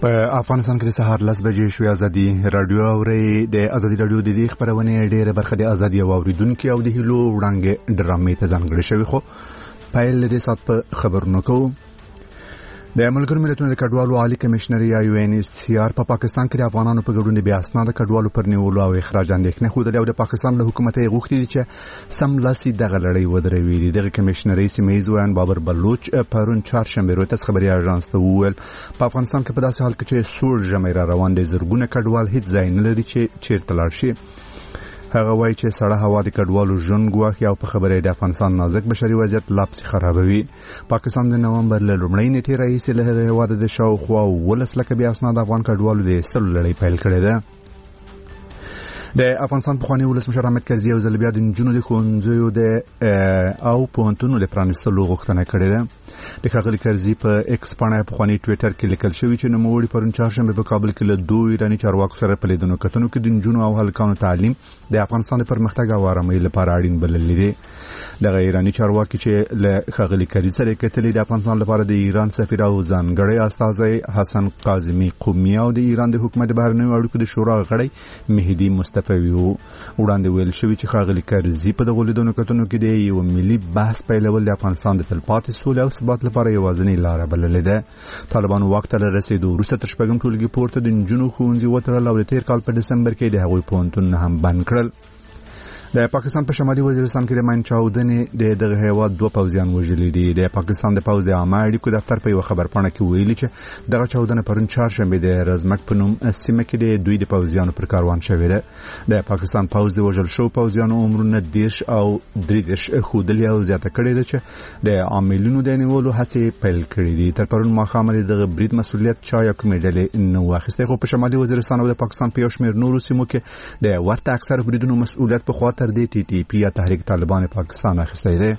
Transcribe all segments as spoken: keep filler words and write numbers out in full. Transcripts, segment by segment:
په افغانستان کې د سهار لس بجې شوې ازادي رادیو اوري د ازادي رادیو د دې خبرونه ډېره برخه د ازادي اوریدونکو او د هلو وړاندې ډرامې ته ځانګړې شوی خو پایل د سات په خبرونو کو د ملګرو ملتونو د کډوالو عالی کمشنر یا یو ان ایچ سی آر په پاکستان کې د افغانانو په ګډون بیا اسناد کډوالو پر نیولو او اخراج اندېښنه خو د پاکستان له حکومت یې غوښتي چې سم لاسي دغه لړۍ ودروي دغه کمشنري سیمه وان بابر بلوچ پرون چهارشنبه روز خبري اژانس ته وویل په افغانستان کې په داسې حال کې چې سور جمع را روان دي زرګونه کډوال هیڅ ځای نه لري چې چیرته لاړ شي هغه وایي چې سړه هوا د کډوالو ژوند ګواښي او په خبره د افغانستان نازک بشري وضعیت لاپسې خرابوي پاکستان د نومبر له لومړۍ نیټې راهیسې له هغه هیواده د شاوخوا ولس لکه بیا اسناد افغان کډوالو د ایستلو لړۍ پیل کړې ده د افغانستان پخوانی ولسمشر حامد کرزي او زلبیا د نجونو د ښوونځیو د او پوهنتونونو د پرانیستلو غوښتنه کړې ده د ښاغلي کرزي په ایکس پاڼه پخوانی ټویټر کې لیکل شوی چې نوموړي پرون چهارشنبه په کابل کې له دوه ایراني چارواکو سره په لیدنو کتنو کې د نجونو او هلکانو تعلیم د افغانستان د پرمختګ او آرامۍ لپاره اړین بللی دی دغه ایراني چارواکي چې له ښاغلي کرزي سره کتلې د افغانستان لپاره د ایران سفیر او ځانګړی استازی حسن قاظمي قومي او د ایران د حکومت بهرنیو اړیکو د شورا غړی مهدي مصطفی وو وړاندې ویل شوی چې ښاغلي کرزي په دغه لیدنو کتنو کې د یو ملي بحث پیلول د افغانستان د تلپاتې سولې او ثبات لپاره یوازینۍ لاره بللې ده طالبانو واک ته رسیدو وروسته تر شپږم ټولګي پورته د نجونو ښوونځي وتړل او د تیر کال په دسمبر کې د هغوی پوهنتونونه هم بند کړل د پاکستان په شمالي وزیرستان کې د ماین چاودنې د دغه هیواد دوه پوځیان وژلي دي د پاکستان د پوځ د عامه اړیکو دفتر په یو خبرپاڼه کې ویلي چې دغه چاودنه پرون چهارشنبه د رزمک په نوم سیمه کې د دوی د پوځیانو پر کاروان شوې ده د پاکستان پوځ د وژل شو پوځیانو عمرونه دیرش او درې دیرش ښودلي او زیاته کړې ده چې د عاملینو د نیولو هڅې پیل کړې دي تر پرون ماښام دغه برید مسؤلیت چا یا کومې ډلې نه واخیسته خو په شمالي وزیرستان او د پاکستان په یو شمېر نورو سیمو کې د ورته اکثر بریدونو مسؤلیت په خوا تر دې ټي ټي پی یا تحریک طالبان پاکستان اخیستی دی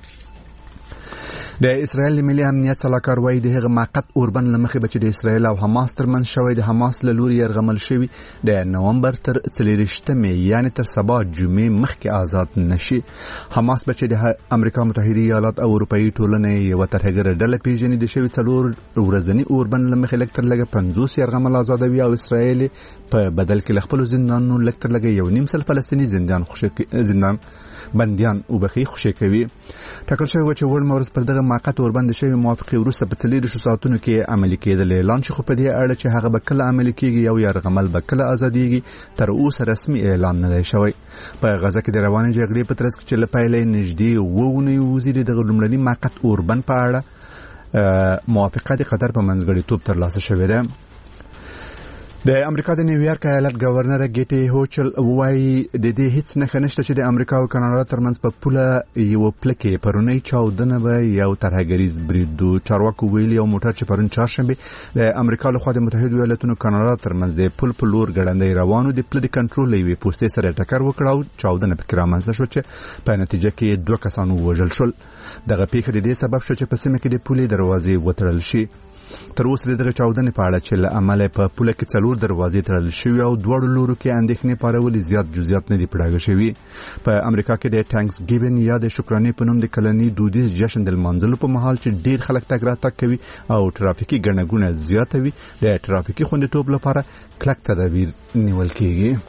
د اسرائیل ملي امنیت صلاحکار وایي د هغه موقت اوربند لمخې بچ د اسرائیل او حماس ترمنځ شوی د حماس له لوري يرغمل شوی د نومبر تر څلېرویشتمې یعنی تر سبا جمعې مخکې آزاد نشي حماس بچ د امریکا متحده ایالات او اروپאי ټولنې یو ترهګر ډله پیژنې د شوی څلور ورځنی اوربند لمخې لکتر لګه پنځوس يرغمل آزادوي او اسرائیل په بدل کې خپل زندانونو لکتر لګه یو نیم سل فلسطینی زندان خوشی زندان بنديان او بخي خوشي کوي ټاکل شوی چې ور مورس پر دغه موقت اوربند شوی موافقه وروسته په څلور شو ساعتونو کې عملي کېدل اعلان شو په دې اړه چې هغه به کله عملي کېږي او يرغمل به کله ازاديږي تر اوسه رسمي اعلان نه دی شوی په غزه کې د روانې جګړې په ترڅ کې چې لپاره نږدې وونه وزیر د لومړني موقت اوربند په اړه موافقه د قطر په منځګړیتوب ترلاسه شوې ده د امریکا د نیویارک ایالت گورنر ګیټي هوچل وایي د دې هیڅ نه خنشته چې د امریکا او کاناډا ترمنځ په پوله یو پلکې پرونی چاودنه به یو ترهګریز بریدو چارواکو ویلي او موټر چې پرون چهارشنبه د امریکا له خوا د متحده ایالاتونو کاناډا ترمنځ د پل په لور ګړندۍ روانو د پل کنټرول یوې پوستې سره ټکر وکړ او چاودنه پکې رامنځته شو چې په نتیجه کې دوه کسان وژل شول دغه پیښه د دې سبب شو چې په سیمه کې د پولې دروازې وتړل شي تر اوسه دغه چاودنې په اړه چې له عمله په پوله کې څلور دروازې تړل شوې او دواړو لورو کې اندېښنې پارولې زیات جزئیات نه دي پړاګه شوي په امریکا کې د ټانکس ګیون یا د شکرانې په نوم د کلني دودیز جشن د لمانځلو په مهال چې ډیر خلک تګ راتګ کوي او ترافیکي ګڼه ګوڼه زیاته وي د ترافیکي خوندیتوب لپاره کلک تدابیر نیول کیږي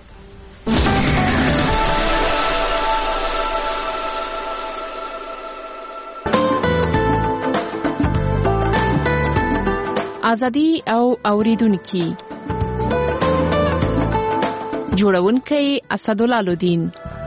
ازادي او اوریدونکو جوړونکي اسدالله لودین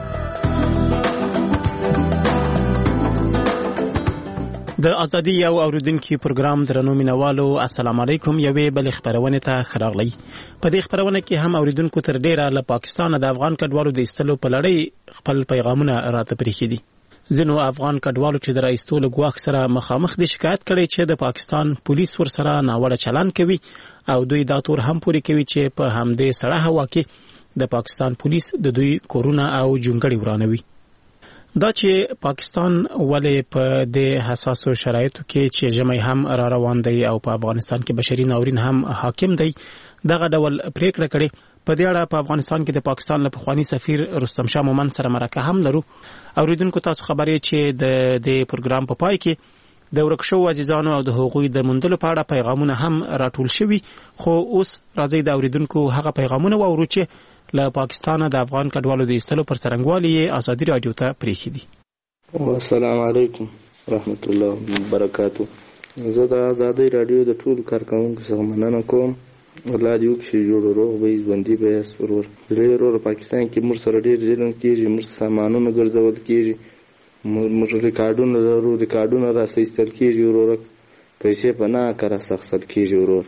د ازادي او اوریدونکو پروګرام درنو مینوالو السلام علیکم یوې بل خبرونه ته خراغلی په دې خبرونه کې هم اوریدونکو تر ډیره له پاکستان د افغان کډوالو د استلو په لړۍ خپل پیغامونه راته پریخي دي ځینو افغان کډوالو چې د رئیس ټول ګواښ سره مخامخ دي شکایت کړي چې د پاکستان پولیس ور سره ناوړه چلند کوي او دوی دا تور هم پوری کوي چې په همدې سړه هوا کې د پاکستان پولیس د دوی کورونه او جونګړي ورانوي دا چې پاکستان ولې په د حساسو شرایطو کې چې جمعي هم را روان دی او په افغانستان کې بشري ناورین هم حاکم دی دغه ډول پریکړه کړي په دې اړه په افغانستان کې د پاکستان له پخوانی سفیر رستم شاه مومند سره مرکه هم لرو اوریدونکو تاسو خبرې چې د د پروګرام په پای کې د ورکشو عزیزانو او د حقوقي د موندلو په اړه پیغامونه هم راټول شوي، خو اوس راځي د اوریدونکو هغه پیغامونه واورو چې له پاکستان د افغان کډوالو د ایستلو پر څرنګوالي ازادي رادیو ته پریښي دي. السلام علیکم رحمت الله وبرکاته. زه د ازادي رادیو د ټول کارکونکو څخه مننه کوم. الله دې وکړي جوړ روغ به ژوندي به سرور ډېر ور پاکستان کې موږ سره ډېر ظلم کیږي، موږ سامانونه ګرځول کیږي، موږ ریکارډونه لرو، ریکارډونه راسته ایستل کیږي، ورور پیسې په نه کار سخصل کیږي. ورور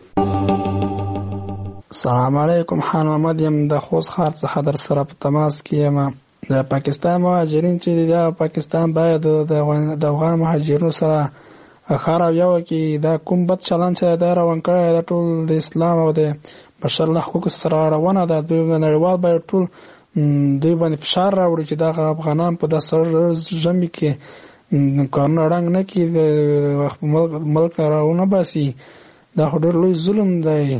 السلام علیکم، خان محمد یم د خوست ښار څخه در سره په تماس کې یم. د پاکستان مهاجرین چې د پاکستان باید د افغان مهاجرینو سره خار او یو کې دا کوم بد چلند چې دا روان کړی دا ټول د اسلام او د بشر له حقوقو سره اړوونه ده. دوی نړیوال باید ټول دوی باندې فشار راوړي چې دا افغانان په داسې ژمي کې کارونه رنګ نه کړي، ملک راونه باسي. دا خو ډېر لوی ظلم دی.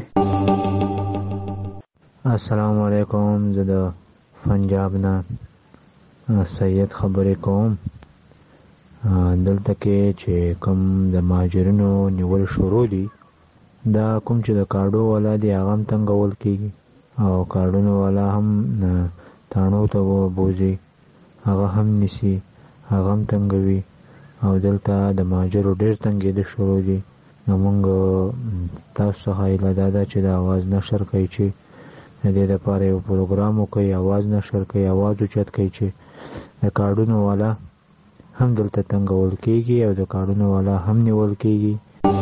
السلام علیکم، زه د پنجاب نه سید خبرې کوم. دلته کې چې کوم د مهاجرینو نیول شروع دي، دا کوم چې د کارډو والا دی هغه هم تنګول کېږي او کارډونو والا هم تاڼو ته بوځي، هغه هم نیسي، هغه هم تنګوي او دلته د مهاجرو ډېر تنګېده شروع دي. نو موږ تاسو څخه هیله دا ده چې د اواز نشر کوي چې د دې لپاره یو پروګرام وکړي، اواز نشر کوي، اواز اوچت کوي چې د کارډونو والا هم دلته تنګول کېږي او د کارډونو والا هم نیول کېږي.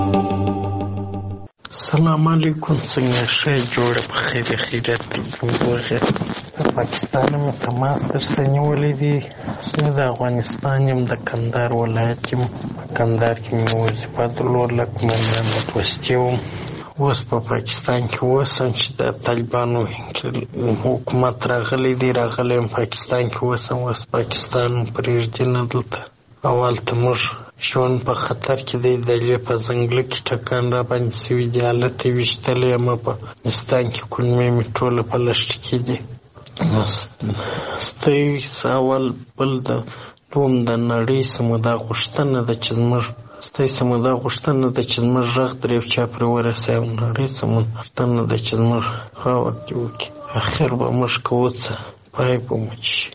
السلام علیکم، څنګه ښه جوړه په خیر خیرت وګورئ. د پاکستان مې تماس در سره نیولی دی. زه د افغانستان یم، د کندهار ولایت یم. په کندهار کې مې وظیفه درلوده، قومندان د پوستې وم. اوس په پاکستان کې اوسم چې د طالبانو حکومت راغلی دی، راغلی یم پاکستان کې اوسم. اوس پاکستان پرېږدي نه دلته. اول ته موږ ژوند په خطر کې دی، د لیې په ځنګله کې ټکان را باندې سوي دي، هلته یې ویشتلی یم. په افغانستان کې کلمې مې ټوله په لښته کې دي. ستاسو اول بل د دوم د نړۍ سمه دا غوښتنه ده چې زموږ ستاسو سمه دا غوښتنه ده چې زموږ غږ در یو چا پرې ورسوي او نړۍ سمه غوښتنه ده چې زموږ خاور دې وکړي. اخر به موږ کوو څه، پای به مو چې شي.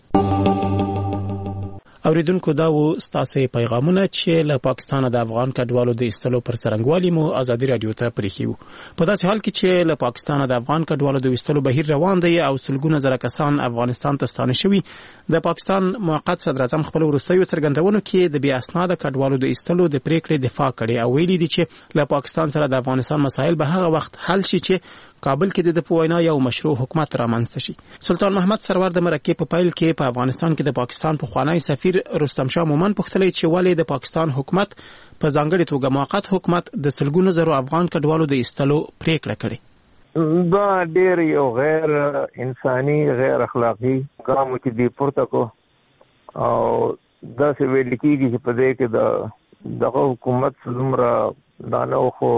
اوریدونکو دا و ستاسو پیغامونه چې له پاکستان د افغان کډوالو د ایستلو پر څرنګوالي مو ازادي رادیو ته پریښي وو. په داسې حال کې چې له پاکستان د افغان کډوالو د ایستلو بهیر روان دی او سلګونه زره کسان افغانستان ته ستانه شوي، د پاکستان موقت صدر اعظم خپل وروستیو څرګندونو کې د بې اسناده کډوالو د ایستلو د پریکړې دفاع کړې او ویلي دي چې له پاکستان سره د افغانستان مسایل به هغه وخت حل شي چې کابل کې د پوینا یو مشروع حکومت رامنځته شي. سلطان محمد سرور د مرکې په پایل کې په افغانستان کې د پاکستان پخوانی سفیر رستم شاه مومن پوښتلی چې ولې د پاکستان حکومت په ځانګړي توګه موقت حکومت د سلګونو زرو افغان کډوالو د ایستلو پریکړه کړې. دا ډېر یو غیر انساني غیر اخلاقي ګام چې دی پورته کو او داسې ویل کېږي چې په دې کې د دغه حکومت څومره دانه خو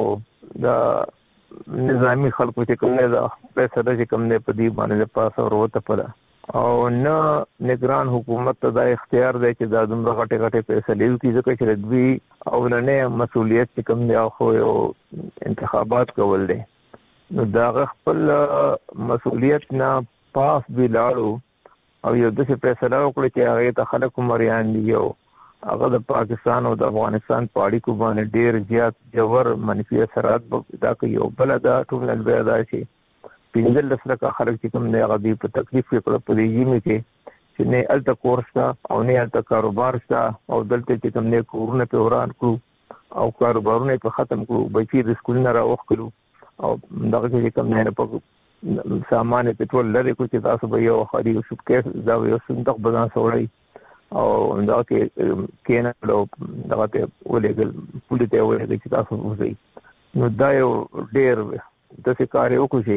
د نظامی خلکو چې کوم نه دا پیسې د چې کوم نه په دې باندې د پاسه وروته پره او نه نگران حکومت ته دا اختیار دی چې دا دومره غټه غټه پیسې لیو کی ځکه چې دوی او نه مسؤلیت چې کوم دی خو یو انتخابات کول دي. نو دا خپل مسؤلیت نه پاس دی لاړو او یو د څه پیسې راوړل چې هغه ته خلک مریان دي او هغه د پاکستان او د افغانستان په اړیکو باندې ډېر زیات جوور منفي اثرات دا کوي. او بل دا ټول نه دا شي پنځل لسره خلک چې کوم نه هغه دی په تکلیف کې کړه په دې یمه کې چې نه الته کورس تا او نه الته کاروبار تا او دلته چې کوم نه کورونه په وران کړو او کاروبارونه په ختم کړو، بچی د سکول نه راوخ کړو او دغه چې کوم نه په سامان پټرول لري کو چې تاسو به یو خاري او سوتکیس دا یو صندوق بدن سوړی او دا کې کېنه له دغه ته ولېګل پولیس ته ولېګل چې تاسو وځي. نو دا یو ډېر د څه کار یو کوشي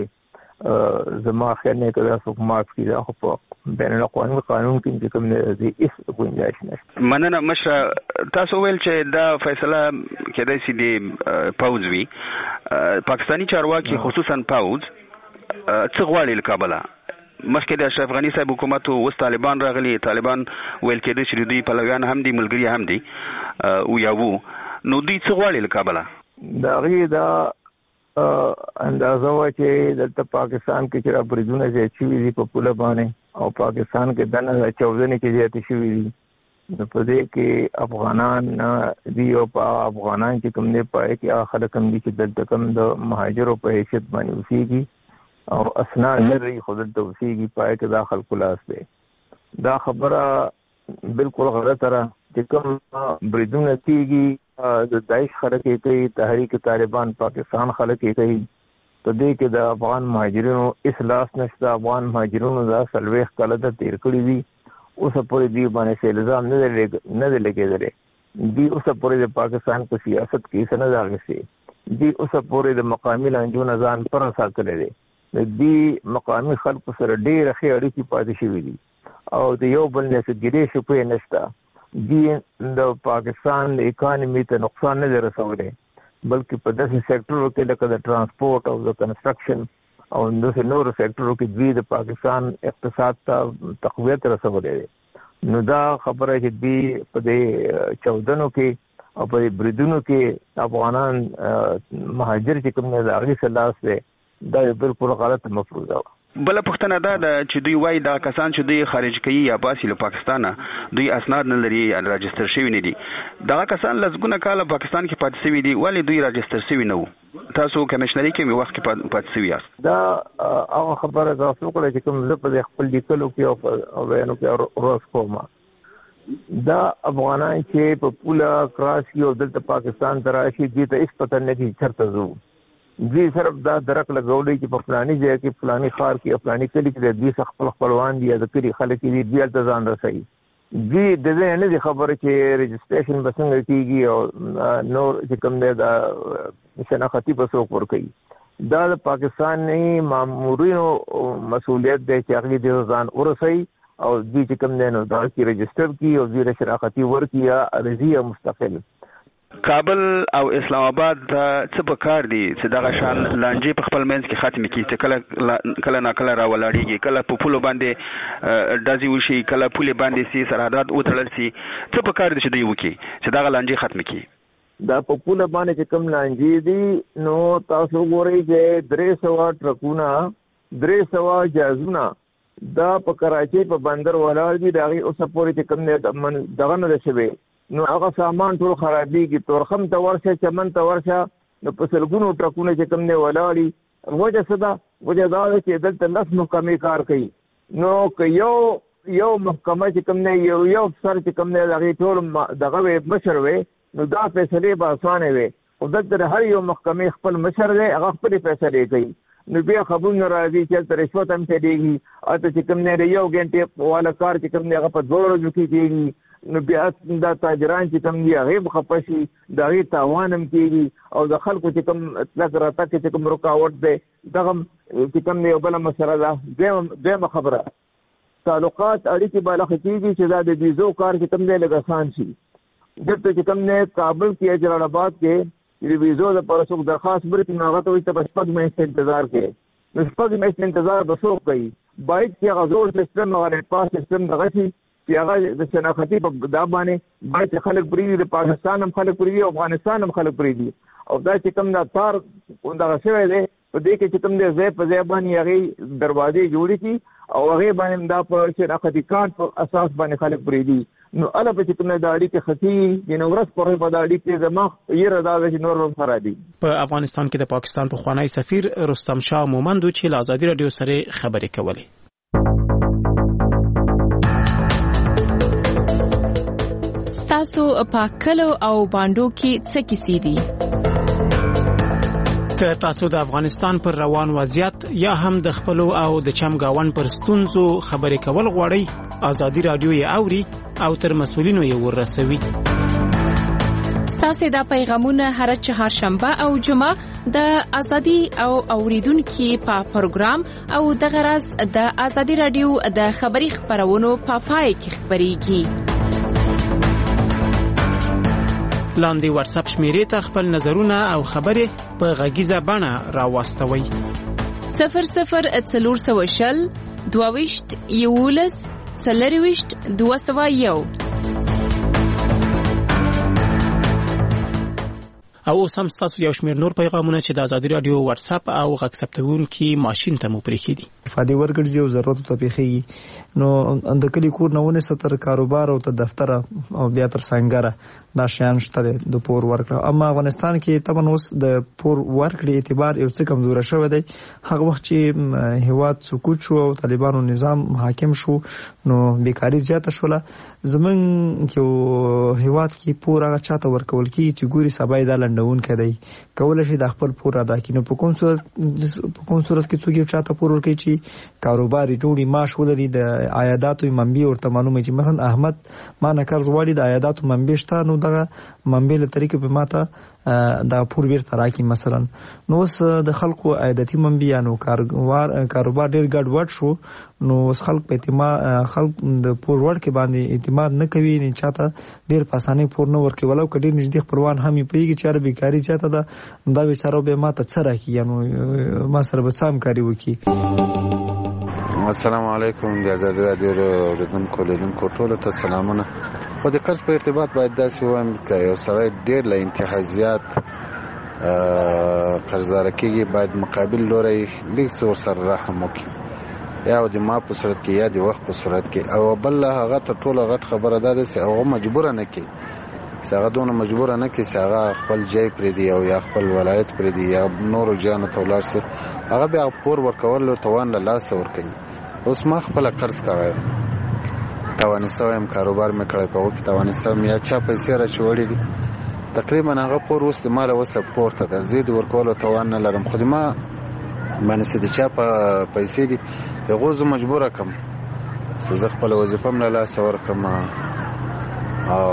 زما خیال نه کړه چې معاف کړي خو په بین الاقوامي قانون کې کوم نه دي هیڅ گنجائش نشته. مننه مشر، تاسو ویل چې دا فیصله کېدای شي د پوز وي. پاکستانی چارواکي خصوصا پوز څه غواړي له کابله؟ مخکې د اشرف غني صاحب حکومت اوس طالبان راغلي، طالبان ویل کېدای چې دوی پلویان هم دي، ملګري هم دي او یا وو نو دوی څه غواړي له کابل؟ دا غي دا اندازه وا چې د پاکستان کې چې بریدونه چې چوي دي په پوله باندې او پاکستان کې دنه چودنې کې زیاتې شوې دي، نو په دې کې افغانان دی او په افغانان چې کوم نه پای کې خلک هم دي چې دلته کوم د مهاجرو په حیثیت باندې اوسېږي او اسناد لري خو دلته اوسېږي، پای کې دا خلکو لاس دی. دا خبره بالکل غلطه ده چې کوم بریدونه کېږي د داعش خلک یې کوي، تحریک طالبان پاکستان خلک یې کوي، په دې کې د افغان مهاجرینو اصلاح نشته. افغان مهاجرینو دا څلوېښت کاله ته تېر کړي دي، اوس پورې دی باندې الزام نه دی نه دی لګېدلی، دی اوس پورې د پاکستان په سیاست کې څه نه دی اخیستی، دی اوس پورې د مقامي لانجو نه ځان پره ساتلی دی، دی مقامي خلکو سره ډېرې ښې اړیکې پاتې شوي دي او د یو بل نه څه ګیرې شپې نشته. دی د پاکستان د اکانمي ته نقصان نه دی رسولی، بلکې په داسې سیکټرو کې لکه د ټرانسپورټ او د کنسټرکشن او داسې نورو سیکټرو کې دوی د پاکستان اقتصاد ته تقویت رسولی دی. نو دا خبره چې دوی په دې چودنو کې او په دې بریدونو کې افغانان مهاجر چې کوم نه د هغې څه لاس دی، دا بالکل غلط مفروضه وه. بله پوښتنه دا ده چې دوی وایي دا کسان چې دوی خارج کوي یا باسي له پاکستانه دوی اسناد نه لري، راجستر شوي نه دي. دغه کسان لسګونه کاله پاکستان کې پاتې شوي دي، ولې دوی راجستر شوي نه وو؟ تاسو کمشنري کې مې وخت کې پاتې شوي یاست. دا هغه خبره ده وکړه چې کوم زه په خپل لیکلو کې او بیانو کې روز کوم، دا افغانان چې په پوله کراس کې او دلته پاکستان ته راشي دي ته هېڅ پته نه کېږي چېرته ځو. دوی صرف دا درک لګولی چې په فلاني ځای کې فلاني ښار کې فلاني کلي کې د دوی څخه خپل خپلوان دي یا د کلي خلک دي، دوی هلته ځان رسوي. دوی د دې نه دي خبره چې رجسټریشن به څنګه کېږي او نور چې کوم دی دا شناختي به څوک ورکوي. دا د پاکستاني مامورینو مسؤلیت دی چې هغوی دې ځان ورسوي او دوی چې کوم دی نو دا کې رجسټر کړي او دوی له شناختي ورکړي یا عرضي یا مستقل. کابل او اسلام آباد څه په کار دي چې دغه شان لانجې په خپل منځ کې ختمې کړي، چې کله کله ناکله راولاړېږي، کله په پولو باندې ډزې وشي، کله پولې باندې سي سرحدات وتړل سي، څه په کار دي چې دوی وکړي چې دغه لانجې ختمې کړي؟ دا په پوله باندې چې کوم لانجې دي نو تاسو ګورئ چې درې سوه ټرکونه درې سوه جهازونه دا په کراچۍ په بندر ولاړ دي، د هغې اوسه پورې چې کوم دغه نه ده شوی، نو هغه سامان ټول خرابېږي. تورخم ته ورشه، چمن ته ورشه، نو په سلګونو ټرکونه چې کوم دی ولاړ دي. وجه څه ده؟ وجه دا ده چې دلته لس محکمې کار کوي، نو که یو یو محکمه چې کوم دی یو یو افسر چې کوم دی د هغې ټول دغه وی مشر وی، نو دا فیصلې به اسانه وي. خو دلته د هر یو محکمې خپل مشر دی، هغه خپلې فیصلې کوي. نو بیا خبرونه راځي چې هلته رشوت هم تېرېږي، هلته چې کوم دی د یو ګنټې والا کار چې کوم دی هغه په دوه ورځو کې کېږي. نو بیا دا تاجران چې کوم دي هغې به خفه شي، د هغې تاوان هم کېږي او د خلکو چې کوم تګ راتګ کې چې کوم رکاوټ دی دغه چې کوم دی یو بله مسله ده. دویمه خبره تعلقات اړیکې به لخه کېږي چې دا د ویزو کار چې کوم دی لږ اسان شي. دلته چې کوم دی کابل کې یا جلال آباد کې د ویزو لپاره څوک درخواست ورکړي نو هغه ته وایي ته به شپږ میاشتې انتظار کوې. نو شپږ میاشتې انتظار به څوک کوي؟ باید چې هغه زوړ سیسټم هغه ریډ پاس سیسټم دغه شي چې هغه د شناختي په دا باندې باید چې خلک پرېږدي، د پاکستان هم خلک پرېږدي، افغانستان هم خلک پرېږدي. او دا چې کوم دا تار دغه شوی دی په دې کې چې کوم دی ځای په ځای باندې هغې دروازې جوړې کړي او هغې باندې دا په شناختي کارت په اساس باندې خلک پرېږدي. نو هله به چې کوم دا اړیکې ختي نو ورځ په ورځ به دا اړیکې زما یېره دا ده چې نور به خرابي. په افغانستان کې د پاکستان پخوانی سفیر رستم شاه مومند چې له ازادي راډیو سره خبرې کولې. تاسو په کلو او باندو کې څه کیسې دي؟ که تاسو د افغانستان پر روان وضعیت یا هم د خپلو او د چمګاون پر ستونزو خبرې کول غواړئ، ازادي راډیو یې اوري او تر مسؤلینو یې ورسوي. تاسو دا پیغامونه هر چهارشنبه او جمعه د ازادي او اوریدونکو په پروګرام او د غرض د ازادي راډیو د خبري خبرونو په پای کې خبريږي. لاندې واتس اپ شمیرې ته خپل نظرونه او خبرې په غږیزه بڼه راوستوي. صفر صفر څلور سوه شل دوه ویشت یولس څلرویشت دوه سوه یو. او اوس هم تاسو یو شمېر نور پیغامونه چې د ازادي رادیو واتس اپ او غږ ثبتونکي ماشين ته مو پرېښي دي فادي ورګړي او ضرورت ته پیخي نو اند کلی کور نهونه ستر کاروبار او ته دفتر او بیا تر څنګه دا شیان شته د پور ورکړه اما افغانستان کې تبن اوس د پور ورکړې اعتبار یو څه کمزور شوی دی هغه وخت چې هیواد سقوط شو او طالبانو نظام حاکم شو نو بیکاری زیاته شوله زمون کې هیواد کې پور هغه چاته ورکول کی چې ګوري سبا د لندون کړي کول شي د خپل پور ادا کینو په کوم صورت په کوم صورت کې څوک چاته پور ورکړي چې کاروبار جوړي معاش ولري د عایداتو منبع ورته معلومه چې مثلا احمد ما نه قرض والی د عایداتو منبع شته نو دغه منبع له طریقې په ماته دا پور بیرته راکړي مثلا نو اوس د خلکو عایداتي منبع نو کاروبار کاروبار ډیر ګډ وډ شو نو اوس خلک په اعتماد خلک د پور ورکړې باندې اعتماد نه کوي نه چاته ډیر په اسانه پور نه ورکړي ولو کډیر نږدې خپلوان هم پیږي چې ار بیکاری چاته دا دا بیچاره به ماته څه راکړي نو ما سره به سم کاری وکړي السلام علیکم د ازادي رادیو اوریدونکو لیدونکو ټولو ته سلامونه خو د قرض په ارتباط باید داسې وایم چې یو سړی ډېر له انتها زیات قرضداره کېږي باید مقابل لوری لږ څه ورسره رحم وکړي یا د ما په صورت کې یا د وخت په صورت کې او بل هغه تر ټولو غټ خبره دا ده چې هغه مجبوره نه کړي چې هغه دونه مجبوره نه کړي چې هغه خپل ځای پرېږدي او یا خپل ولایت پرېږدي یا نورو جانو ته ولاړ شي هغه بیا پور ورکولو توان له لاسه ورکوي اوس ما خپل قرض کړی توانسته وایم کاروبار مې کړی په وخت توانسته یا چا پیسې را چوړې دي تقریبا هغه پور اوس د مال وسه پورته ده زید ورکولو توان نه لرم خو ما باندې د چا په پیسې دي هغه زه مجبوره کم چې زه خپل وظیفه مې له لاسه ورکم او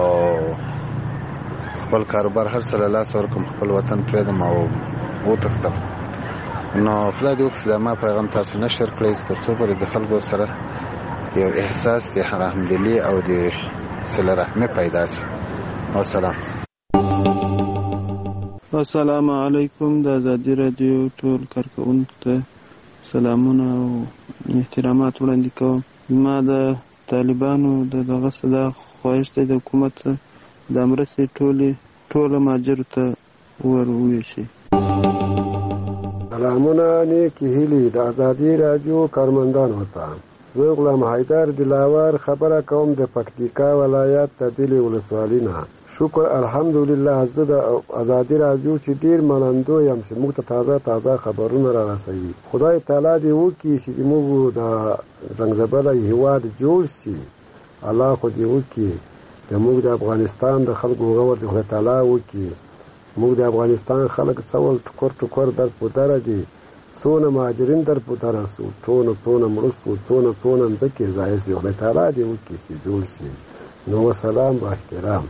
خپل کاروبار هر څه له لاسه ورکم خپل وطن پرېږدم او وتښتم نو خدای دې وکړي چې ما پیغام تاسو نشر کړئ تر څو پورې د خلکو سره یو احساس د رحمدلي او د صله رحمي پیدا شي والسلام السلام علیکم د ازادي رادیو ټول کارکونکو ته سلامونه او احترامات وړاندې کوم ما د طالبانو د دغه صدا خواهش دی د حکومت د مرستې ټولې ټوله ماجرو ته ور وویشي سلامونه نیکی هیلی د ازادي رادیو کارمندانو ته زه غلام حیدر دلاور خبره کوم د پکتیکا ولایت د دلی ولسوالۍ نه شکر الحمدلله زه د ازادي رادیو چې ډیر منندوی یم چې موږ ته تازه تازه خبرونه را رسوي خدای تعالی دې وکړي چې موږ د زنګزبله هیواد جوړ شي الله خو دې وکړي د موږ د افغانستان د خلکو غور دې خدای تعالی وکړي موږ د افغانستان خلک څول ټکور ټکور در پودره دي څونه مهاجرین در پودره سو څونه څونه مړه سو څونه څونه مځکې ځای سي خدای تعالی دې وکړي چې جوړ شي نو سلام با احترام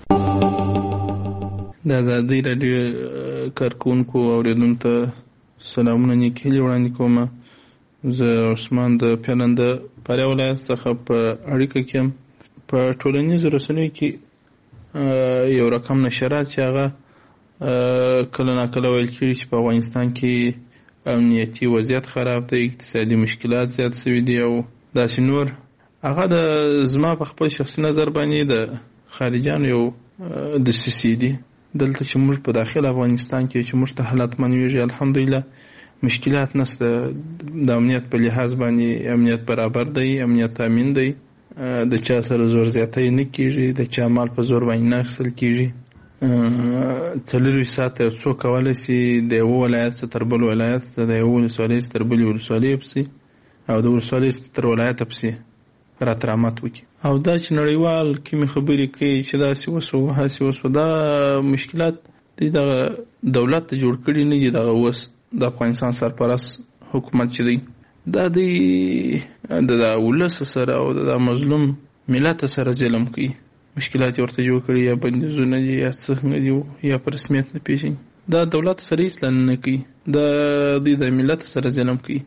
د ازادي رادیو کارکونکو اوریدونکو ته سلامونه نیکهیلې وړاندې کوم زه عثمان د پیلنده پریا ولایت څخه په اړیکه کې یم په ټولنیزو رسنیو کې یو رقم نشرات چې هغه کله ناکله ویل کېږي چې په افغانستان کې امنیتي وضعیت خراب دی اقتصادي مشکلات زیات شوي دي او داسې نور هغه د زما په خپل شخصي نظر باندې د خارجیانو یو دسیسې دي دلته چې موږ په داخل افغانستان کې چې موږ ته حالات منویږي الحمدلله مشکلات نشته د امنیت په لحاظ باندې امنیت برابر دی امنیت تامین دی د چا سره زور زیاتی نه کېږي د چا مال په زور باندې نه اخیستل کېږي څلورویشت ساعته یو څوک کولی شي د یوه ولایت څخه تر بل ولایت څخه د یوه ولسوالۍ څخه تر بلې ولسوالۍ پسې او د ولسوالۍ څخه تر ولایته پسې راته رحمت وکړي او دا چې نړیوال کومې خبرې کوي چې داسې وسو هسې وسو دا مشکلات دی دغه دولت ته جوړ کړي نه دي دغه اوس د افغانستان سرپرست حکومت چې دی دا دی د ولس سره او د مظلوم ملت سره ظلم کوي مشکلات ورته جوړ کړي یا بندیزونه دي یا څنګه دي یا په رسمیت نه پیژني دا دولت سره هیڅ نه کوي دا د ملت سره ظلم کوي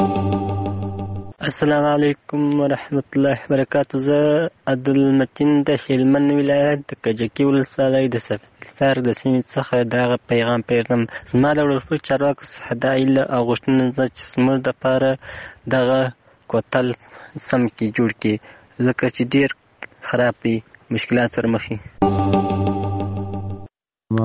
السلام علیکم ورحمت الله وبرکاته زه عبدالمتین د هلمند ولایت د کجکي ولسوالۍ د سپیلسر د سیمې څخه دغه پیغام پیغام زما د ولسمشر چارواکو څخه دا هیله او غوښتنه ده چې زموږ دپاره دغه کوتل سم کړي جوړ کړي ځکه چې ډېر خراب دی مشکلات سره مخ دي.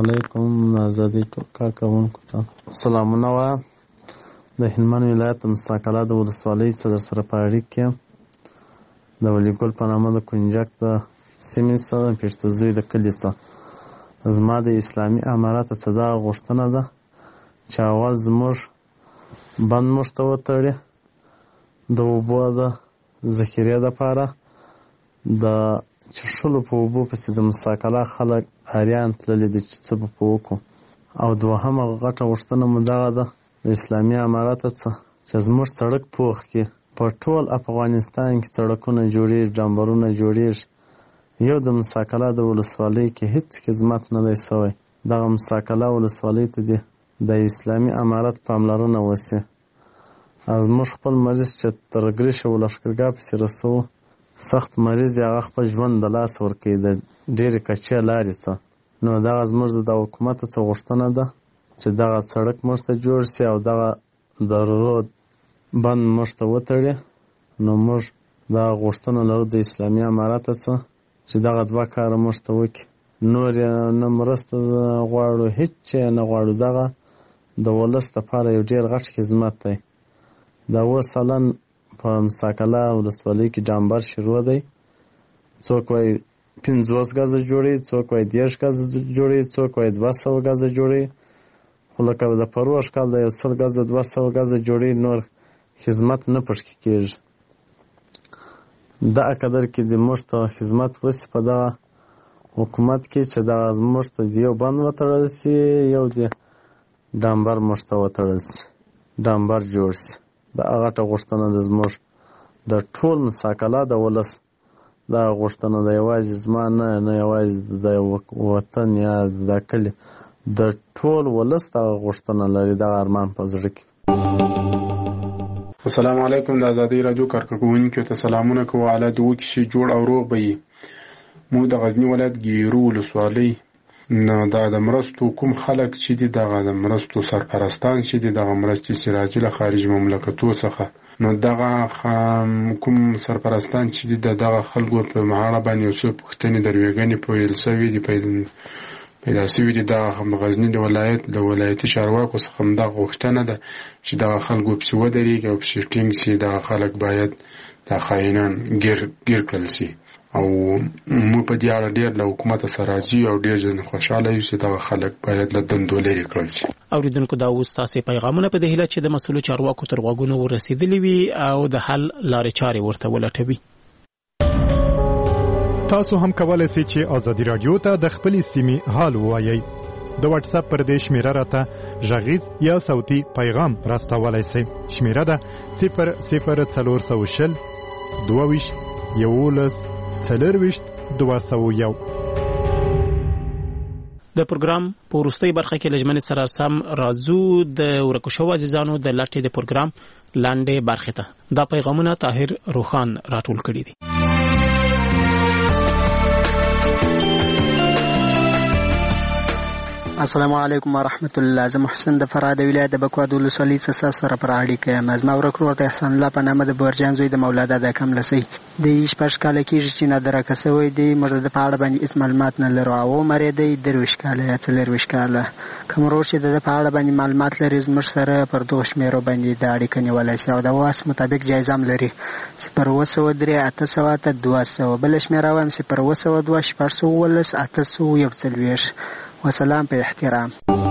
علیکم آزادي کارکوونکو ته سلامونه وایم. د هلمند ولایت د مساکله د ولسوالۍ څخه در سره په اړیکه کې د ولیګل په نامه د کنجک د سیمې څخه پېشتوزوی د کلي څخه زما د اسلامي امارت څخه دا غوښتنه ده چې اول زموږ بند موږ ته وتړي د اوبو د ذخیرې دپاره د چښلو په اوبو پسې د مساکله خلک اریان تللي دي چې څه به په وکړو. او دوهمه غټه غوښتنه مو دغه ده د اسلامي امارت څخه چې زموږ سړک پوخ کړي. په ټول افغانستان کې سړکونه جوړېږي، ډامبرونه جوړېږي، یو د مساکله د ولسوالۍ کې هېڅ خدمت نه دی سوی. دغه مساکله ولسوالۍ ته دې د اسلامي امارت پاملرنه وشي. او زموږ خپل مریض چې تر ګریشه و لښکرګاه پسې رسوو، سخت مریض یې هغه خپل ژوند د لاس ورکوي د ډېرې کچې لارې څخه. نو دغه زموږ د حکومت څخه غوښتنه ده چې دغه سړک موږ ته جوړ شي او دغه د رود بند موږ ته وتړي. نو موږ دغه غوښتنه لرو د اسلامي امارت څخه چې دغه دوه کاره موږ ته وکړي. نور یې نه مرسته غواړو، هېڅ یې نه غواړو. دغه د ولس دپاره یو ډېر غټ خدمت دی. دا اوس حالا په مساکله ولسوالۍ کې ډامبر شروع دی. څوک وایي پنځوس ګزه جوړوي، څوک وایي دېرش ګزه جوړوي، څوک وایي دوه سوه ګزه جوړوي. خو لکه د پروش کال د یو سل ګزه دوه سوه ګزه جوړوي، نور خدمت نه پشکې کېږي. دغه قدر کې د موږ ته خدمت وشي په دغه حکومت کې چې دغه موږ ته د یو بند وتړل شي، یو د ډامبر موږ ته وتړل شي، ډامبر جوړ شي. دغه غټه غوښتنه د زموږ د ټول مساکله د ولس دغه غوښتنه ده. یوازې زما نه نه یوازې د وطن یا د کلي د ټول ولس دغه غوښتنه لري، دغه ارمان په زړه کې. السلام علیکم. د ازادۍ راډیو کارکوونکو ته سلامونه کوو. اله د وکشي جوړ او روغ به یې. مو د غزني ولایت ګیرو ولسوالۍ نو دا د مرستو کوم خلک چې دي، دغه د مرستو سرپرستان چې دي، دغه مرستې چې راځي له خارج مملکتو څخه، نو دغه کوم سرپرستان چې دي د دغه خلکو په اړه باندې یو څه پوښتنې دروېږنې پیل سوي دي پیدا سوي دي. دغه غزني د ولایت د ولایتي چارواکو څخه همدغه غوښتنه ده چې دغه خلکو پسې ودرېږي او پسې ټینګ شي. دغه خلک باید د خاینان ګیر ګیر کړل شي. او مو په دې اړه ډېر له حکومت سره راځي او ډېر ځن خوشاله یو چې دغه خلک باید له دندو لرې کړل شي. اوریدونکو دا اوس تاسې پیغامونه په دې هیله چې د مسؤلو چارواکو تر غوږونو ورسېدلي وي او د حل لارې چارې ورته ولټوي. تاسو هم کولای شئ چې ازادي رادیو ته د خپلې سیمې حال ووایئ. د واتس اپ پر دې شمیره راته غږیز یا صوتي پیغام راستولای شئ. شمیره ده صفر صفر څلور سوه شل دوه ویشت یولس څلور ویشت دوه سوه یو. د پروګرام په وروستۍ برخه کې لجمن سره سم راځو د ورکو شو عزیزانو د لټې د پروګرام لاندې برخه ته. دا پیغامونه طاهر روخان راټول کړي دي. السلام علیکم ورحمت الله. زه محسن د فراه د ولایت د بکوا د ولسوالۍ څخه سره پر اړیکه یم. زما ورکرور ته احسان الله په نامه د بورجان زوی د مولا دادا کملسی د شپږ کاله کېږي چې نادرکه سوی دی. موږ د په اړه باندې هېڅ معلومات نه لرو. او عمر یې دی درویشت کاله یا څلېرویشت کاله. کوم ورور چې د په اړه باندې معلومات لري زموږ سره پر دغو شمېرو باندې د اړیکه نیولی شي او د واس مطابق جایزه هم لري. صفر اوه سوه درې اته سوه اته دوه سوه. بله شمېره وایم صفر اوه سوه دوه شپږ سوه اوولس اته سوه یو څلوېښت. وسلام په احترام.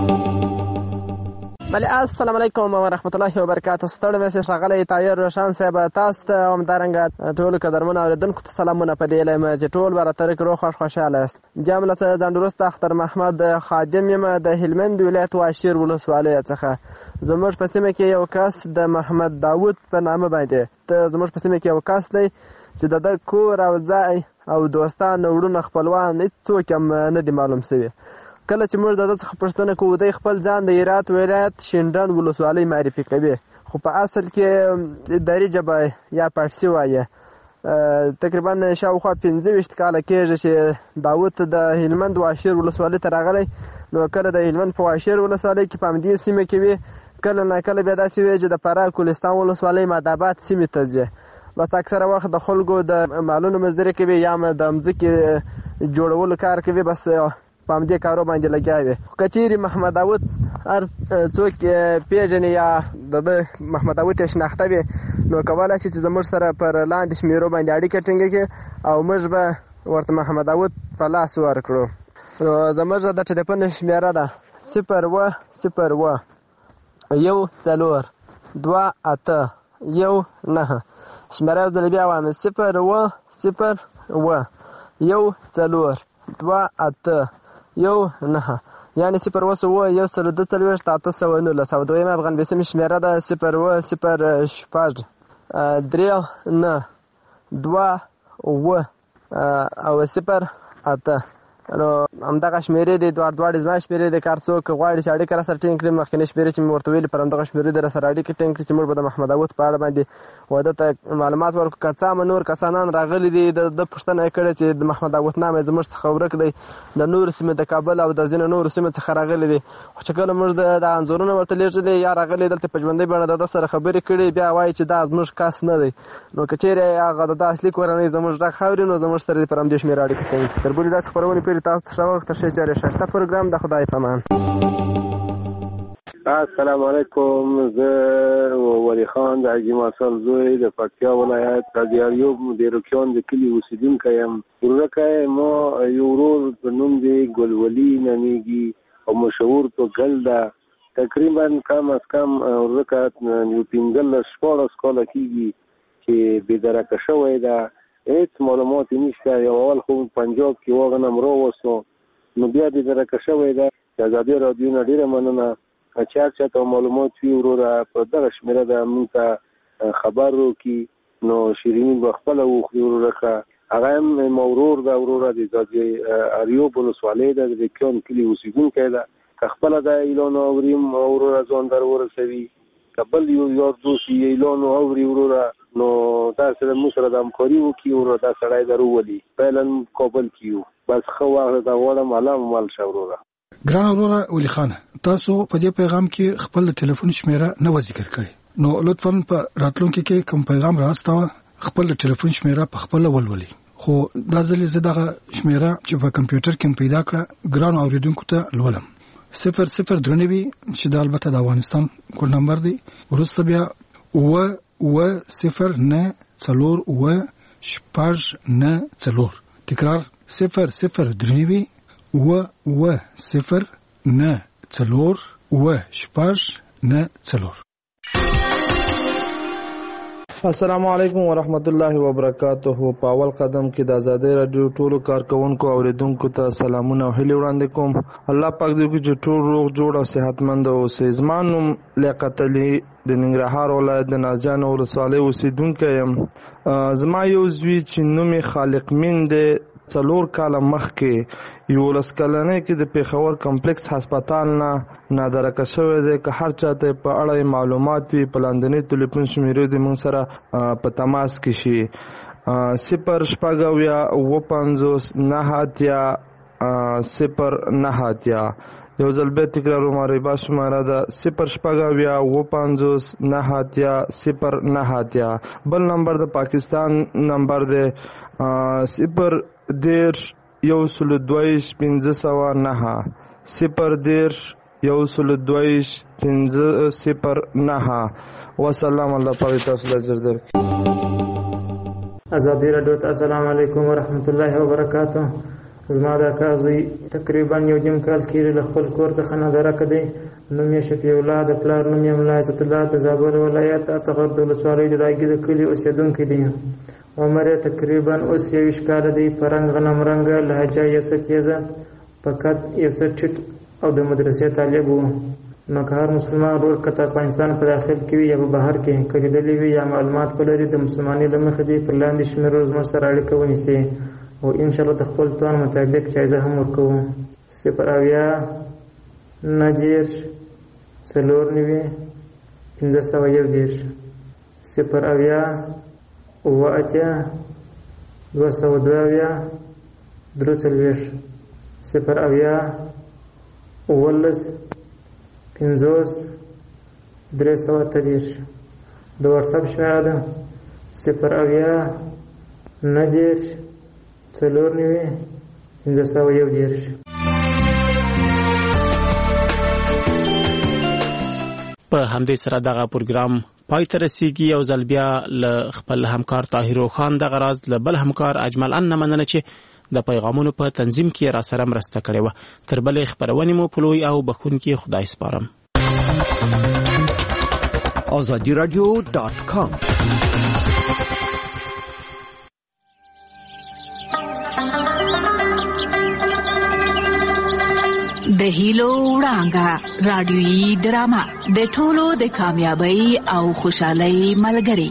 بله السلام علیکم ورحمت الله وبرکاته. ستړی مې شي ښاغلی طاهر روشان صاحب، تاسو ته همدارنګه ټولو قدرمنو اورېدونکو ته سلامونه په دې هیله یم چې ټول به راتلونکي روغ خوښ خوشحاله یاست. جام له ځان وروسته اختر محمد خادم یم د هلمند ولایت واشیر ولسوالۍ څخه. زموږ په سیمه کې یو کس د محمد داود په نامه باندې ته زموږ په سیمه کې یو کس دی چې د ده کور او ځای او دوستان وروڼه خپلوان هېڅوک هم نه دي معلوم شوي. کله چې موږ د ده څخه پوښتنه کوو دی خپل ځان د هرات ولایت شینډنډ ولسوالۍ معرفي کوي، خو په اصل کې دري ژبه یا پارسي وایي. تقریبا شاوخوا پنځه ویشت کاله کېږي چې داود د هلمند واشیر ولسوالۍ ته راغلی. نو کله د هلمند په واشیر ولسوالۍ کې په همدې سیمه کې وي، کله نه کله بیا داسې وي چې د فراه کولستان ولسوالۍ مادآباد سیمې ته ځي. بس اکثره وخت د خلکو د مالونو مزدوري کوي یا د مځکې جوړولو کار کوي. بس په همدې کارو باندې لګیا وي. که چیرې محمد داود هر څوک پیژني یا د ده محمد داود یې شناخته وي نو کولی شي چې زموږ سره پر لاندې شمېرو باندې اړیکه ټینګه کړي او موږ به ورته محمد داود په لاس ورکړو. نو زموږ د ټلیفون شمېره ده صفر اوه صفر اوه یو څلور دوه اته یو نهه. شمېره یو ځل بیا وایم صفر اوه صفر اوه یو څلور دوه اته یو نهه، یعنې صفر اوه اوه یو سل دوه څلوېښت اته سوه نولس. او دویمه افغان بیسیمې شمېره ده صفر اوه صفر شپږ درې نه دوه اوه او صفر اته. نو همدغه شمېرې دي، دواړه دواړې زما شمېرې دي. که هر څوک غواړي چې اړیکه راسره ټینګ کړي مخکینۍ شمېرې چې مې ورته ویلي پر همدغه شمېرې دي راسره اړیکې ټینګ کړي چې موږ به د محمد داود په اړه باندې واده ته معلومات ورکړو. که څه هم نور کسانان راغلي دي د ده پوښتنه یې کړې چې د محمد داود نام یې زموږ څخه ورک دی، د نورو سیمې د کابل او د ځینو نورو سیمو څخه راغلي دي. خو چې کله موږ د انځورونه ورته لېږلي یا راغلي دلته په ژوندۍ بڼه د ده سره خبرې کړي بیا وایي چې دا زموږ کس نه دی. نو که چیرې هغه د ده اصلي کورنۍ زموږ غږ اوري نو زموږ سره دې پر همدې شمېره اړیکه ټینګ کړي. تر بلې داسې خپرونې پورې تاسو ته ښه وخت، ښې چارې، ښایسته پروګرام. د خدای په امان. السلام علیکم. زه ولی خان د حاجي ماسال زوی د پکتیا ولایت د یاریوب د روکیان د کلي اوسیدونکی یم. ورورکه ما یو ورور په نوم دی ګلولي نامیږي او مشهور په ګل ده. تقریبا کم از کم ورورکه یو پنځلس شپاړس کاله کېږي چې بېدرکه شوی ده. هېڅ معلومات یې نشته. یو اول خو پنجاب کې واغنم راوستو نو بیا بېدرکه شوی ده. د ازادي راډیو نه ډېره مننه چې هر چا ته معلومات وي وروره په دغه شمېره ده موږ ته خبر وکړي. نو شیریني به خپله وخوري وروره. هغه هم ما ورور ده، وروره د اریوب ولسوالۍ ده، د روکیان کلي اوسېدونکی ده. که خپله دا اعلان اوریم وروره ځان در ورسوي، که بل یو یار دوست یې اعلان اوري وروره نو دا سره موږ سره د همکاري وکړي وروره دا سړی در وولي. فعلا کابل کې یو بس ښه وخت دا غواړم الله مو مل شه وروره. ګران وروره ولی خانه، تاسو په دې پیغام کې خپل ټلیفون شمېره نه و ذکر کړې، نو لطفاً په راتلونکي کې کوم پیغام راستوه خپل ټلیفون شمېره په خپل ولولي. خو دا ځلې زه دغه شمېره چې په کمپیوټر کې پیدا کړه ګران اوریدونکو ته لولم. صفر صفر درنوي چې دا البته د افغانستان کوډ نمبر دی. وروسته بیا اوه اوه صفر نه څلور اوه شپږ نه څلور. تکرار صفر صفر درنوي اوه اوه صفر نه څلور اوه شپږ نه څلور. السلام علیکم ورحمت الله وبرکاته. په اول قدم کې د ازادۍ رادیو ټولو کارکونکو او اوریدونکو ته سلامونه او هیلې وړاندې کوم. الله پاک دې وکړي چې ټول روغ جوړ او صحتمند اوسئ. زما نوم لیاقت علي د ننګرهار ولایت د نازیانو ولسوالۍ اوسېدونکی یم. زما یو زوی چې نوم یې خالق مین دی څلور کاله مخکې یولس کلنۍ کې د پېښور کمپلیکس هسپتال نه نادرکه شوی دی. که هر چاته په اړه معلومات وي په لاندنۍ ټلیفون شمېرې دې موږ سره په تماس کې شي. صفر شپږ اویا اوه پنځوس نهه اتیا صفر نهه اتیا. یو ځل بیا تکراروم. ربا شماره ده صفر شپږ اویا اوه پنځوس نهه اتیا صفر نهه اتیا. بل نمبر د پاکستان نمبر دی صفر دېرش یو سلو دویش پنځه سوه نهه صفر دېرش یو سلو دویش پنځه صفر نهه. وسلام. الله پاک تاسو ته اجر درکړي. ازادي راډیو ته السلام علیکم ورحمت الله وبرکاته. زما د اکا زوی تقریبا یو نیم کال کېږي له خپل کور څخه نادرکه دی. نوم یې شفیع الله، د پلار نوم یې ملا عزت الله، د زابل ولایت اتغر د ولسوالۍ د راګي د کلي اوسېدونکی دی. عمر یې تقریبا اوس یویشت کاله دی. په رنګ غنم رنګه، لهجه یو څه تیزه، په قد یو څه ټیټ او د مدرسې طالب و. نو که هر مسلمان ورور که افغانستان په داخل کې وي یا په بهر کې که لیدلی وي یا معلومات ولري د مسلمانۍ له مخې دی پر لاندې شمېرو زموږ سره اړیکه ونیسي او انشاءالله د خپل توان مطابق جایزه هم ورکوو. صفر اویا نهه دېرش څلور نوي پنځه سوه یو دېرش. صفر اویا اوه اتیا دوه سوه دوه اویا درې څلوېښت. صفر اویا اوولس پنځوس درې سوه اته دېرش. د واتساپ شمېره ده صفر اویا نهه دېرش څلور نوي پنځه سوه یو دېرش. په همدې سره دغه پروګرام پای ته رسیږي. یو ځل بیا له خپل همکار طاهر خان دغه راز له بل همکار اجمل ان مننه چې د پیغامونو په تنظیم کې را سره مرسته کړې وه. تر بلې خپرونې مو په لوی او بخښونکي خدای سپارم. آزادی رادیو دات کام د هیلو وړانګه رادیويي ډرامه د ټولو د کامیابی او خوشحالۍ ملګری.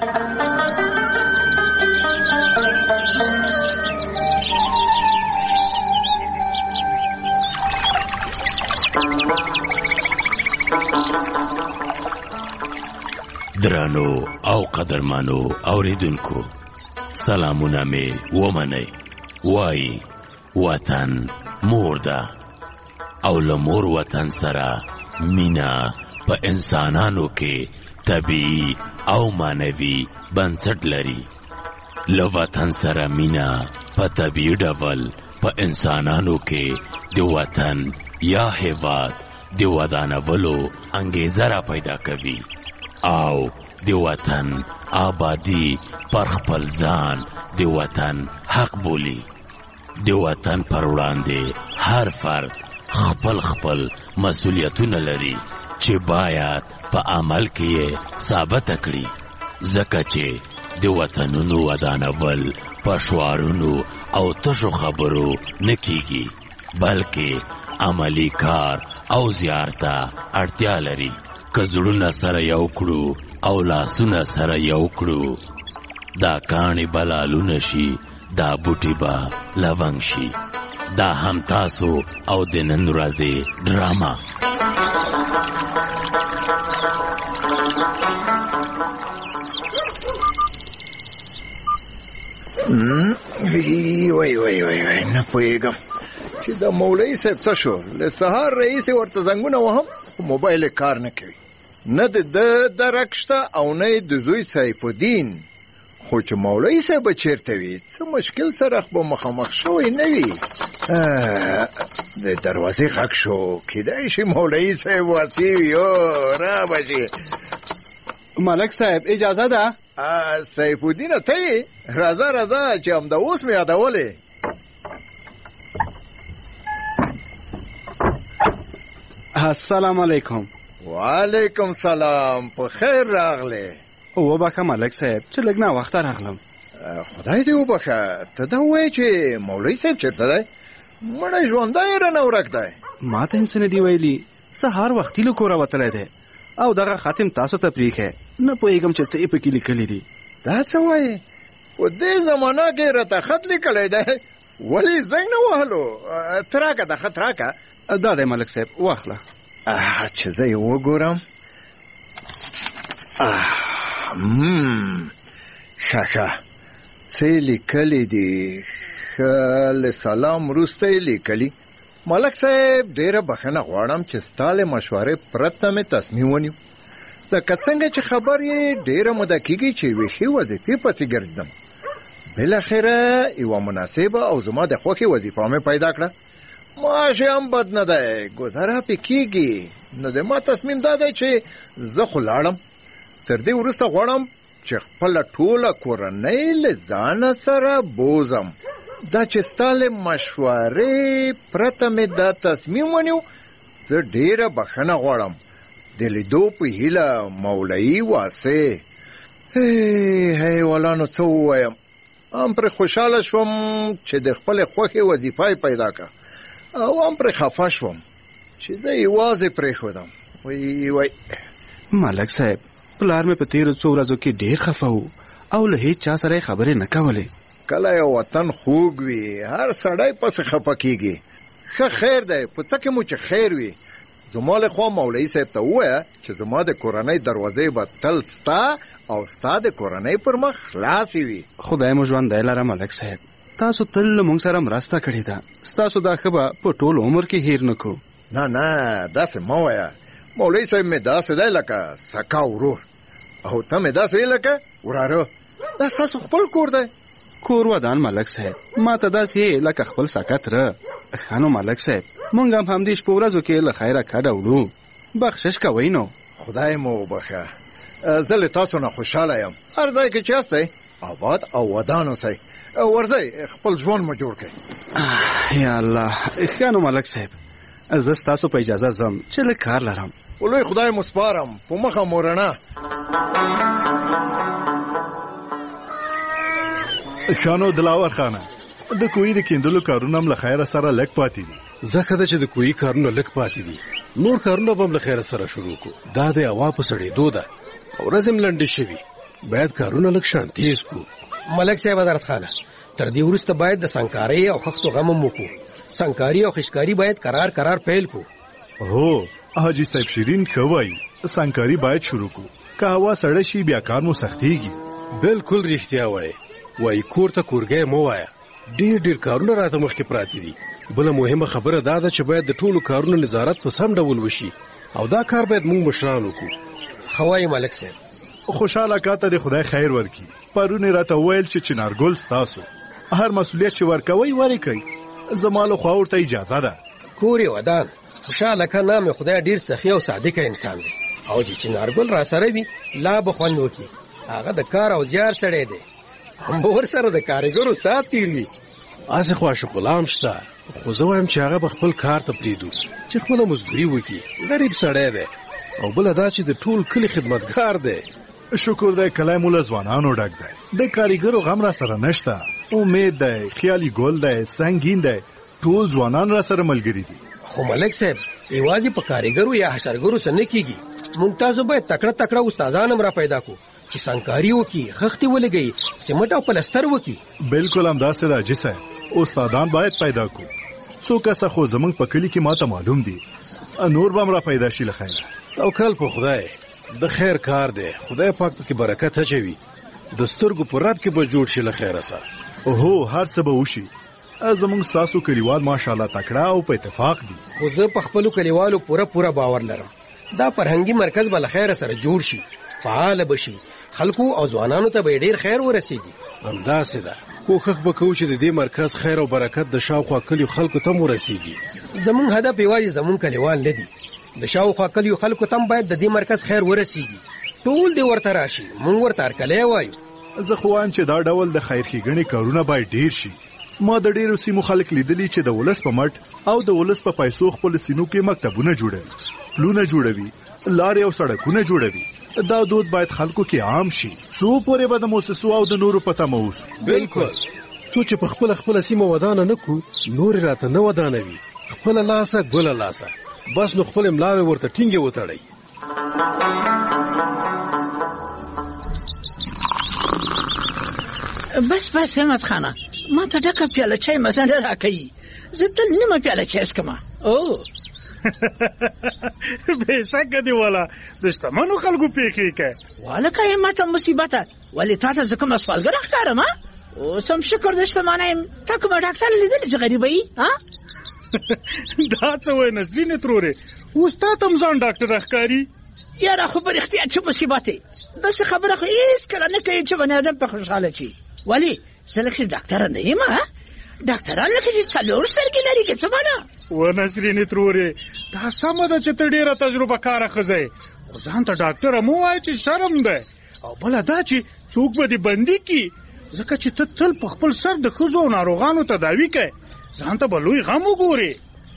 درانو او قدرمانو اوریدونکو سلامونه می ومنئ. وای وطن مور ده او لمور وطن سره مینا په انسانانو کې طبيعي او مانوي بنسټ لري. له وطن سره مینا په طبيعي ډول په انسانانو کې د وطن یا هیواد د ودانولو انګیزه را پیدا کوي او د وطن آبادی پر خپل ځان د وطن حق بولی. د وطن پر وړاندې هر فرد خپل خپل مسؤلیتونه لري چې باید په عمل کې ثابت کړي. ځکه چې د وطنونو ودانول په شعارونو او تشو خبرو نه کیږي بلکې عملی کار او زیارته اړتیا لري. که زړونه سره یو کړو او لاسونه سره یو کړو دا کاڼي بلالونه شي دا بوټي به لونګ شي. دا هم تاسو او د نن ورځې ډراما. وی وی وی وی وی نه پوهېږم چې د مولوي صاحب څه شو. له سهار رئیس ورته زنګونه وهم خو موبایل کار نه کوي. نه د ده درک شته او نه د زوی سیف الدین. خو چې مولوي صاحب چیرته وي څه مشکل سره به مخامخ شوی نه وي. د دروازې غږ شو کیدای شي مولوي صاحب واسی وي. او را بشي ملک صاحب اجازه ده. سیف الدین ته یې راځه راځه چې همدا اوس مې یادولې. السلام علیکم. وعلیکم سلام. په خیر راغله. وبخښه ملک صاحب چې لږ ناوخته راغلم. خدای دې وبخښه. ته دا وایې چې مولوي صاحب چېرته دی؟ مړی ژوندی رانه ورک دی. ما ته هم څه نه دي ویلي. سهار وختي له کوره وتلی دی او دغه خاتم تاسو ته پرېښی. نه پوهېږم چې څه یې پکې لیکلي دي. دا څه وایې؟ په دې زمانه کې راته خط لیکلی دی ولې زنګ نه وهلو؟ ته راکه دا خط راکه. دا دی ملک صاحب واخله. چې زه یې وګورم. ښه ښه څه یې لیکلي دي؟ ښه له سلام وروسته یې لیکلي. ملک صاحب ډېره بښنه غواړم چې ستا له مشورې پرته مې تصمیم ونیو. لکه څنګه چې خبر یې ډېره موده کېږي چې یوې ښې وظیفې پسې ګرځم. بالاخره یوه مناسبه او زما د خوښې وظیفه مې پیدا کړه. معاش هم بد نه دی، ګذره پې کېږي. نو د ما تصمیم دا دی چې زه خو لاړم. تر دې وروسته غواړم چې خپله ټوله کورنۍ له ځانه سره بوزم. دا چې ستا له مشورې پرته مې دا تصمیم ونیو، زه ډېره بښنه غواړم. د لیدو په هیله مولوي واسې. حیوانانو څه ووایم، هم پرې خوشحاله شوم چې د خپلې خوښې وظیفه یې پیدا کړه او هم پرې خفه شوم چې زه یوازې پرېښودم. وی وی ملک صاحب پلار مې په تېرو څو ورځو کې ډېر خفه و او له هېڅ چا سره یې خبرې نه کولې. کله یو وطن خوږ وي هر سړی پسې خفه کېږي. ښه خیر دی، په څه کې مو چې خیر وي. زما له خوا مولوي صاحب ته ووایه چې زما د کورنۍ دروازې به تل ستا او ستا د کورنۍ پر مخ خلاصې وي. خدای مو ژوندی لره ملک صاحب، تاسو تل له موږ سره مرسته کړې ده. ستاسو دا ښه به په ټول عمر کې هیر نه کړو. نه نه داسې مه وایه. مولوي صاحب مې داسې دی لکه سکا ورور او ته مې داسې لکه وراره. دا ستاسو خپل کور دی. کور ودان ملک صاحب، ما ته داسې لکه خپل سکت ره. ښه نو ملک صاحب، موږ هم همدې شپو ورځو کې له خیره کډه وړو. بخشش کوئ نو. خدای مو وبخه. زه له تاسو نه خوشاله یم. هر ځای کې چې یاستئ آباد او ودان اوسئ. ورځئ خپل ژوند مو جوړ کړئ. یا الله ښه نو ملک صاحب، زه ستاسو په اجازه ځم چې لږ کار لرم. ولوی خدای مو سپارم، په مخه مو رڼا. خانو دلاور خانه، د کوی د کیندلو کارونه هم له خیره سره لږ پاتې دي. ځکه ده چې د کوی کارونه لږ پاتې دي، نور کارونه به هم له خیره سره شروع کو. دا د هوا په سړېدو ده، ورځ هم لنډې شوي، باید کارونه لږ شان تیز کو. ملک صاحب حضرت خانه، تر دې وروسته باید د سنکارۍ او خښتو غم هم وکړو. سنکاري او خشکاري باید قرار قرار پیل کو. هو حاجی صاحب شیرین ښه وایي، سنکاري باید شروع کو. که هوا سړه شي بیا کار مو سختېږي. بالکل رښتیا وایي. وایي کور ته کورګی مه وایه، ډېر ډېر کارونه راته مخکې پراته دي. بله مهمه خبره دا ده چې باید د ټولو کارونو نظارت په سم ډول وشي، او دا کار باید موږ مشران وکړو. ښه وایي ملک صاحب. خوشحاله کاته د خدای خیر ورکړي. پرون یې راته وویل چې چنارګل ستاسو، هر مسؤلیت چې ورکوئ ورکوئ. زما له خوا ورته اجازه ده. کور یې ودان، خوشحاله که نام خدای ډېر سخي او صادقه انسان دی، او چې چنارګل را سره وي لا به خوند وکړي. هغه د کار او زیار سړی دی، هم به ورسره د کارګرو ساعت تیر وي. هسې خو عاشق غلام شته، خو زه وایم چې هغه به خپل کار ته پرېږدو چې خپله مزدوري وکړي. غریب سړی دی، او بله دا چې د ټول کلي خدمتګار دی. شکر دی کلی مو له ځوانانو ډک دی، د کاریګرو غم را سره نشته. امید دی، خیالي ګل دی، سنګین دی، ټول ځوانان را سره ملګري دي. خو ملک صاحب یوازې په کاریګرو یا حشرګرو څه نه کېږي، موږ تاسو باید تکړه تکړه استادان هم را پیدا کړو چې سنکاري وکړي، خښتې ولګوي، سمټ او پلستر وکړي. بالکل همداسې ده حاجي صاحب، استادان باید پیدا کړو. څو کسه خو زموږ په کلي کې ماته معلوم دي، نور به هم را پیدا شي له خیره. توکل په خدای، د خیر کار دی، خدای پاک پکې برکت اچوي. د سترګو په رب کې به جوړ شي له خیره سره. هو هر څه به وشي. زموږ ستاسو کلیوال ماشاءالله تکړه او په اتفاق دي. خو زه په خپلو کلیوالو پوره پوره باور لرم، دا فرهنګي مرکز به له خیره سره جوړ شي، فعال بشي، خلکو او ځوانانو ته به ډېر خیر ورسېږي. همداسې ده، کوښښ به کوو چې د دې مرکز خیر او برکت د شاوخوا کلیو خلکو ته هم ورسېږي. زموږ هدف یوازې زموږ کلیوال نه دي، د شاوخوا کلیو خلکو ته هم باید د دې مرکز خیر ورسېږي. ټول دې ورته راشي، موږ ورته هرکلی وایو. زه خو وایم چې دا ډول د خیر ښېګڼې کارونه باید ډېر شي. ما د ډېرو سیمو خلک لیدلي چې د ولس په مټ او د ولس په پیسو خپل سینو کې مکتبونه جوړوي، پلونه جوړوي، لارې او سړکونه جوړوي. دا دود باید خلکو کې عام شي. څو پورې به د موسسو او د نورو په تمه اوسو. بالکل، څو چې په خپله خپله سیمه ودانه نه کړو، نورې راته نه ودانوي. خپله لاسه ګله لاسه، بس نو خپلې ملاوې ورته ټینګې وتړئ. بس بس همت خانه، ما ته ډکه پیاله چای مزه نه راکوي. زه تل نیمه پیاله چای څښم. او بېشکه دې والا د شتمنو خلکو پېښې کوې. والکه یې ما ته مصیبته، ولې تا ته زه کومه سوالګره ښکارم؟ اوس هم شکر د شتمنه یم. تا کومه ډاکټر لیدلې چې غریبه یي؟ دا څه وایې نسرینې ترورې، اوس تا ته هم ځان ډاکټره ښکاري؟ یاره خو په رښتیا چې مصیبت دی، داسې خبره خو هېڅکله نه کوي چې بني ادم په خوشحاله شي. ولې زه لکه ډاکټره نه یم؟ ډاکټران لکه چې څلور سترګې لري که څه معنا؟ و نسرینې ترورې، دا سمه ده چې ته ډېره تجربه کاره ښځه یې، خو ځان ته ډاکټره مه وایه چې شرم دی. او بله دا چې څوک به دې بندي کړي، ځکه چې ته تل په خپل سر د ښځو او ناروغانو تداوي کوې، ځان ته به لوی غم وګورې.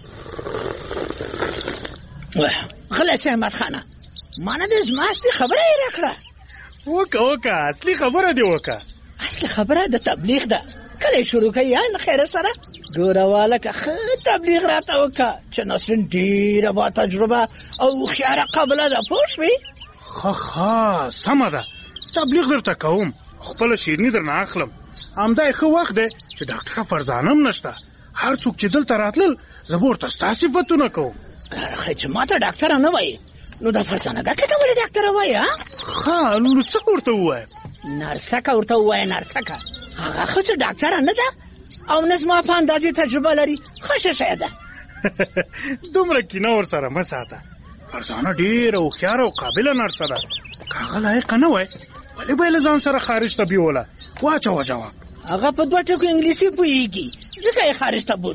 غلی شه احمد خانه، ما نه دې زما اصلي خبره یې راکړه. وکه وکه اصلي خبره دې وکه. اصلي خبره د تبلیغ ده. کله یې شروع کوي له خیره سره؟ ګوره والکه ښه تبلیغ راته وکړه چې نسرین ډېره با تجربه او هوښیاره قابله ده، پوه شوې؟ ښه ښه سمه ده، تبلیغ درته کوم، خپله شیریني درنه اخلم. همدا یې ښه وخت دی چې ډاکټره فرزانه هم نشته. هر څوک چې دلته راتلل زه به ورته ستا صفتونه کوم. خی چې ما ته ډاکټره نه وایي، نو دا فرزانه ګکې ته ولې ډاکټره وایي؟ ښه نو څه ورته ووایم؟ نرسکه ورته ووایه، نرسکه. هغه خو چې ډاکټره نه ده او نه زما په اندازې تجربه لري، ښه شی ده. دومره کینه ورسره مه ساته. فرزانه ډېره هوښیاره او قابله نرسه ده. که هغه لایقه نه وای ولې به یې له ځان سره خارج ته بیوله؟ واچوه جواب. هغه په دوه ټکو انګلیسي پوهېږي، ځکه یې خارج ته بوتله.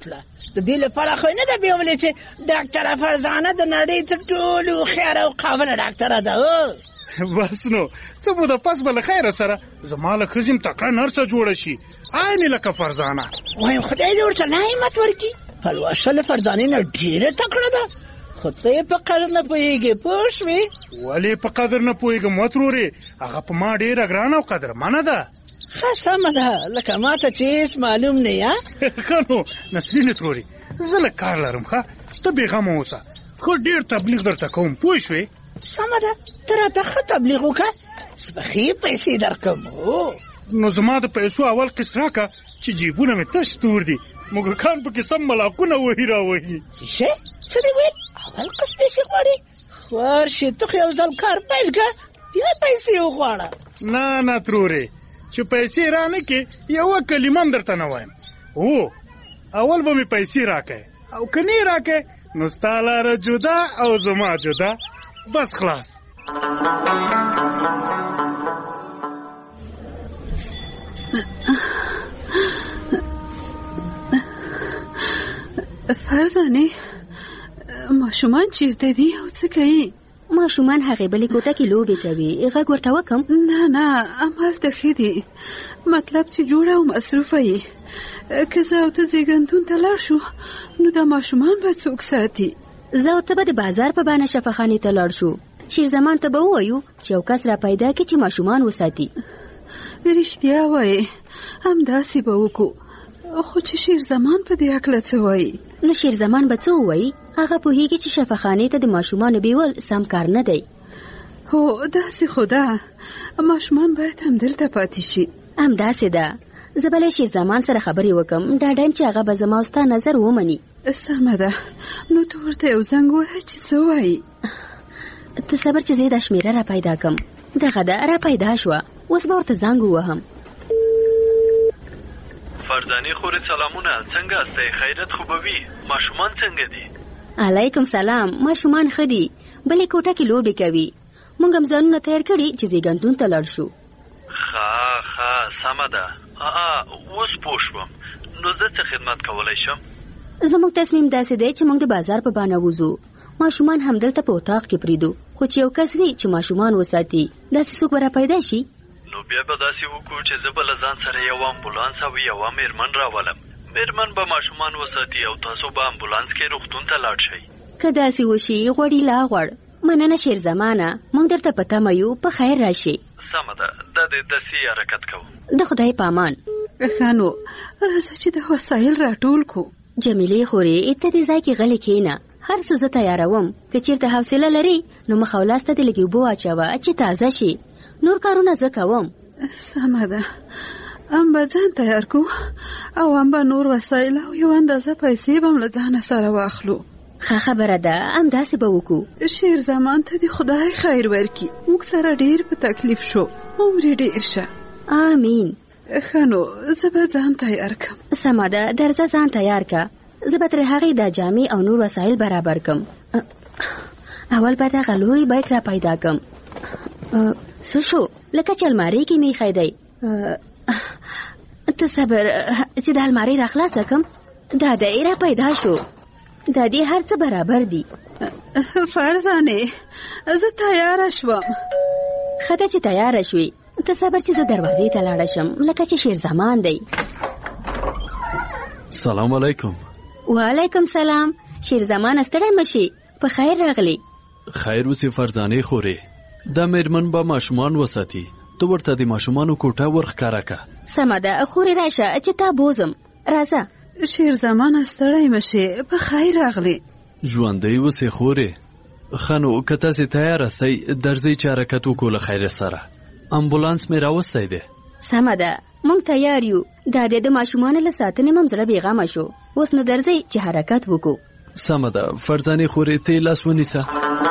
د دې لپاره خو نه ده بیولې چې ډاکټره فرزانه د نړۍ تر ټولو هوښیاره او قابله ډاکټره ده. بس نو څه مو د پس به له خیره سره زما له ښځې م تکړه نرسه جوړه شي عین لکه فرزانه. وایم خدای دې ورته نعمت ورکړي. پلوشه له فرزانې نه ډېره تکړه ده، خو ته یې په قدر نه پوهېږې. پوه شوې؟ ولې په قدر نه پوهېږم وترورې؟ هغه په ما ډېره ګرانه او قدرمنه ده. ښه سمه ده، لکه ما ته چې هېڅ معلوم نه یا. ښه نو نسرینې ترورې زه لږ کار لرم. ښه ته بېغمه اوسه، خو ډېر تبلیغ درته کوم. پوه شوې؟ سمه ده، ته راته ښه تبلیغ وکړه، زه به ښې پیسې درکړم. نو زما د پیسو اول قسط راکړه چې جیبونه مې تش تور دي، موږکان پکې سم ملاقونه وهي راوهي. څه څه دې ویل؟ اول قسط پیسې غواړې؟ خوار شې، ته خو یو ځل کار پیل کړه بیا پیسې وغواړه. نه نه ترورې، چې پیسې را نه کې یوه کلمه هم درته نه وایم. هو اول به مې پیسې راکړې او که نه یې راکړې نو ستا لاره جدا او زما جدا. بس خلاص. فرزانه ماشومان چیرته دي او څه کوي؟ ماشومان هغې بلې کوټه کې لوبې کوي. غږ ورته وکم؟ نه نه همالته ښه دي، مطلب چې جوړه او مصروفه یې. که زه او ته زیږنتون ته لاړ شو نو دا ماشومان به څوک ساتي؟ زه او ته به د بازار په بانه شفاخانې ته لاړ شو. شیرزمان ته به ووایو چې یو کس را پیدا کړي چې ماشومان وساتي. رښتیا وایې، همداسې به وکړو. خو چې شیرزمان په دې هکله څه وایي؟ نو شیرزمان به څه ووایي؟ هغه پوهېږي چې شفاخانې ته د ماشومانو بیول سم کار نه دی. هو داسې خو ده، ماشومان باید همدلته پاتې شي. همداسې ده. زه به له شیرزمان سره خبرې وکم، ډاډه یم چې هغه به زما او ستا نظر ومني. سمه ده، نو ته ورته یو زنګ ووایه چې څه وایي. ته صبر چې زه دا شمېره را پیدا کم. دغه ده را پیدا شوه، اوس به ورته زنګ ووهم. فرزانې خورې سلامونه، څنګه استئ؟ خیرت خو به وي؟ ماشومان څنګه دي؟ علیکم سلام، ماشومان ښه دي، بلې کوټه کې لوبې کوي. موږ هم ځانونه تیار کړي چې زیږنتون ته لاړ شو. ښه ښه سمه ده. اوس پوه شوم، نو زه څه خدمت کولی شم؟ زموږ تصمیم داسې دی چې موږ د بازار په بانه وځو، ماشومان همدلته په اتاق کې پریږدو، خو چې یو کس وي چې ماشومان وساتي، داسې څوک به را پیدا شي. نو بیا به داسې وکړو چې زه به له ځان سره یو امبولانس او یوه میرمن راولم. میرمن به ماشومان وساتي او تاسو به امبولانس کې روغتون ته لاړ شئ. که داسې وشي غوړي لا غوړ. مننه شیرزمانه، موږ درته په تمه یو، په خیر راشئ. سمه ده، دا د داسې حرکت کوو. د خدای په امان. ښه نو راځه چې د وسایل راټول کو. جمیلې خورې ته دې ځای کې غلې کښېنه، هر څه زه تیاروم. که چېرته حوصله لري نو مخ او لاس ته دې لږ اوبه واچوه چې تازه شي. نور کارونه زه کوم. سمه ده، ام به ځان تیار کو او ام به نور وسایل او یو اندازه پیسې به م له ځانه سره واخلو. ښه خبره ده، همداسې به وکړو. شیرزمان ته دې خدای خیر ورکړي، موږ سره ډېر په تکلیف شو، عمر یې ډېر شه. آمین. ښه نو زه به ځان تیار کړم. سمه ده، درځه ځان تیار کړه. زه به تر هغې دا جامې او نور وسایل برابر کړم. اول به دغه لوی بیک را پیدا کړم. څه شو؟ لکه چې المارۍ کې مې ایښی دی. ته صبر چې د المارۍ را خلاصه کړم. دا دی را پیدا شو. دا دې هر څه برابر دي. فرزانې زه تیاره شوم. ښه ده چې تیاره شوې. ته صبر چې زه دروازې ته لاړه شم، لکه چې شیرزمان دی. سلام علیکم. وعلیکم سلام. شیرزمان ستړی مشي، په خیر راغلی. خیر اوسې فرزانې خورې، دا میرمن به ماشومان وساتي، ته ورته د ماشومانو کوټه ورښکاره کړه. سمه ده، خورې راشه چې تا بوزم. راځه. شیرزمان ستړی مشي، په خیر راغلی. ژوندی اوسې خورې. ښه نو که تاسې تیار استئ درځئ چې حرکت وکړو له خیره سره. امبولانس مې راوستی دی. سمه ده، موږ تیار یو. دا د ماشومانو له ساتنې مم زړه بېغمه شو. اوس نو درځئ چې حرکت وکړو. سمه ده فرزانې خورې، ته یې لاس ونیسه.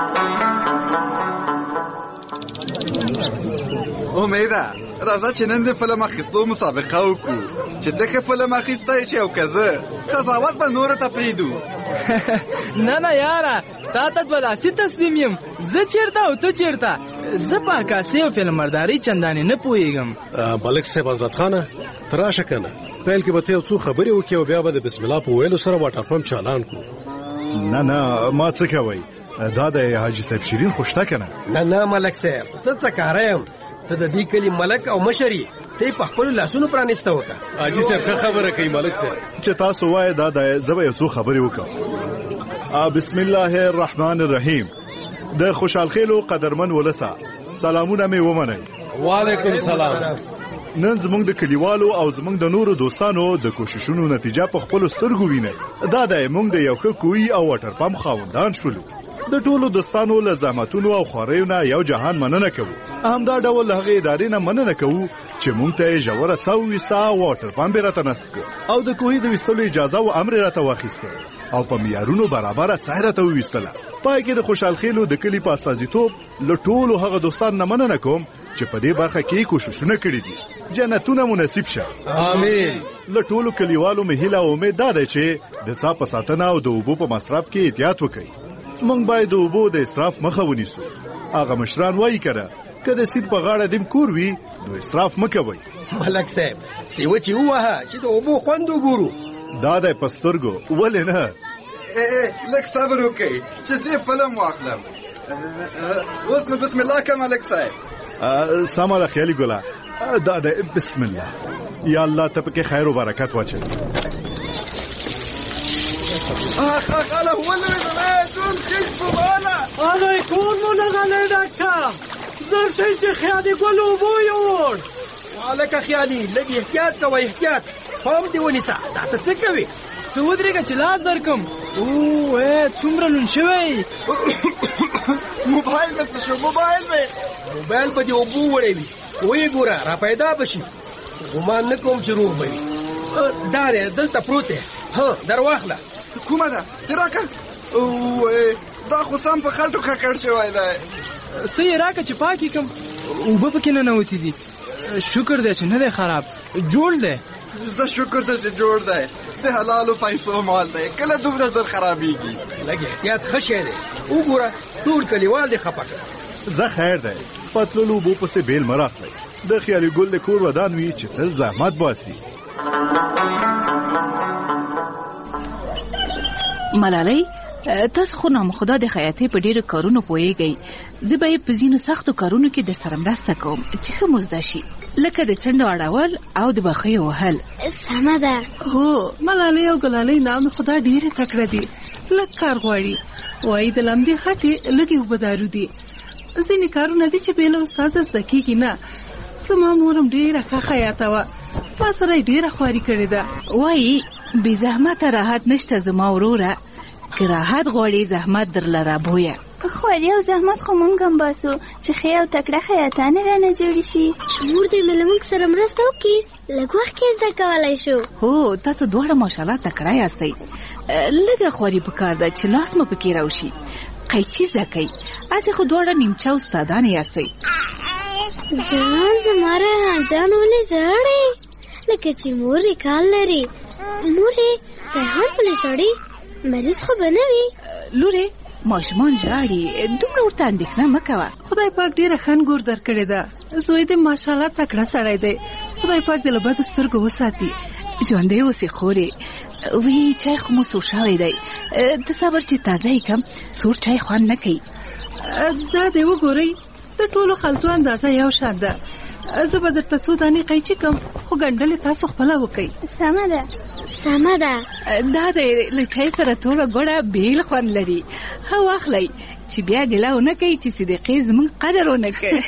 امیده راځه چې نن د فلم اخیستو مسابقه وکړو، چې ته ښه فلم اخیستی شي او که زه، قضاوت به نورو ته پرېږدو. نه نه یاره، تا ته دوه لاسي تسلیم یم. زه چېرته او ته چېرته؟ زه په عکاسۍ او فلمبردارۍ چندانې نه پوهېږم. ملک صاحب حضرت خانه، تراشه کنه پیل کې به ته یو څو خبرې وکړې او بیا به د بسم الله په ویلو سره واټر پمپ چالان کو. نه نه ما څه کوي دا د حاجی صاحب شیرین خوشته کنه. نه نه ملک صاحب څه څه کارم ته د دې کلی ملک او مشري ته په خپل لاسونو پرانیسته وکړه. حاجی صاحب ښه خبره کوي ملک صاحب چې تاسو وای دا د زبې یو څو خبرې وکړم. بسم الله الرحمن الرحیم. د خوشحال خیلو قدرمن ولسا سلامونه مې ومنئ. وعلیکم سلام. نن زمونږ د کلیوالو او زمونږ د نورو دوستانو د کوششونو نتیجه په خپل سترګو وینئ. دا د موږ د یو ښه کوی او واټر پمپ خاوندان شولو. د ټولو دوستانو له زحمتونو او خواريو نه یو جهان مننه کوو. همدا ډول هغه ادارې نه مننه کوو چې موږ ته ژوره څاو وستا واټر پمپ راته نصب کړ او د کوی د وستلو اجازه او امر راته واخیسته او په معیارونو برابر څایره ته وستله. پای کې د خوشحال خیلو د کلی په استازیتوب له ټولو هغه دوستان نه مننه کوم چې په دې برخه کې کوششونه کړي دي. جنتونه مناسب شه. امين. له ټولو کلیوالو مې هیله او امید ده چې د څا په ساتنه او د اوبو په مصرف کې احتیاط وکړي. موږ باید د اوبو د اسراف مخه ونیسو. هغه مشران وایي کړه که د سیند په غاړه دیم کور وي نو اسراف مه کوئ. ملک صاحب سیوه چې ووهه چې د اوبو خوند وګورو. دا دی په سترګو ولې نه. لږ صبر وکړئ چې زه فلم واخلم. اوس نو بسم الله که ملک صاحب. سمه ده خیالي ګله. دا دی بسم الله. یا الله ته پکې خیر او برکت واچوي. اخ اخ اله ولې زما کشف بالا انا يكون منغلي داكا زر شي چې خیالي ګل وبو یور. والک خیالي لږ احتیاط کوه احتیاط. هم دی ونیسه دا ته څه کوي؟ ته ودرېږه چې لاس درکم. او ای څومره لون شوی. موبایل به څه شو موبایل به موبایل به دې اوبو وړی وي ویې ګوره را پیدا به شي. ګمان نه کوم چې روغ به وي. دا دی دلته پروت دی. ها در واخله. کومه ده دې راکړه. اوه دا خو سم په خټو ککړ شوی دی. ته یې راکړه چې پاکې کړم. اوبه پکې ننوتې دي. شکر دی چې نه دی خراب جوړ دی. زه شکر دی چې جوړ دی. د حلالو پیسو مال دی کله دومره زر خرابېږي. لږ احتیاط ښه شی دی. وګوره ټول کلیوال دې خفه کړه. زه خیر دی په تللو اوبو پسې بیل مه راخلئ. د خیالي ګل د کور ودان وي چې تل زحمت باسي. ملالۍ تاسو خو نامخدا د خیاطۍ په ډیرو کارونو پوهیږئ. زه به یې په ځینو سختو کارونو کې درسره مرسته کوم چې ښه مو زده شي لکه د څنډو اړول او د بخیو وهل. سمه ده. هو ملالۍ او ګلالۍ نام خدا ډیره تکړه دي. لږ کار غواړي وایي د لمدې خټې لږې اوبه دارو دي. ځینې کارونه دي چې بې له استاده زده کېږي نه. زما مورم ډیره ښه خیاطه وه. ما سره یې ډیره خواري کړې ده. وایي بې زحمته راحت نشته زما وروره. که راحت غواړي زحمت درله رابویه. خواري او زحمت خو مونږ هم باسو چې ښې او تکړه خیاطانې رانه جوړې شي. چې مور دې مې له مونږ سره مرسته وکړي لږ وخت کې زده کولی شو. هو تاسو دواړه ماشاءالله تکړه یاستئ. لږه خواري پکار ده چې لاس مو پکې راوشي. قیچي زده کوئ. اچې خو دواړه نیمچه استادانې یاستئ. جان زما ریحان جان ولې ژاړې لکه چې مور یې کال لري. مور یې ریحان ولې ژاړي؟ مریض خو به نه وي. لورې ماشومان ژاړي دومره ورته اندېښنه مه کوه. خدای پاک ډېره ښه انګور درکړې ده. زوی دې ماشاءالله تکړه سړی دی. خدای پاک دې له بدو سترګو وساتي. ژوندی اوسې خورې. وی چای خو مو سور شوی دی. ته صبر چې تازه یې کم سور چای خوند نه کوي. دا دې وګورئ د ټولو خلطو اندازه یو شان ده. زه به درته څو دانې قیچي کم خو ګنډلې تاسو خپله وکئ. سمه ده سمه ده. دا دی له چای سره توره ګوړه بیل خوند لري. ښه واخلئ چې بیا ګیله ونه کوي چې صدیقې زموږ قدر ونه کوي.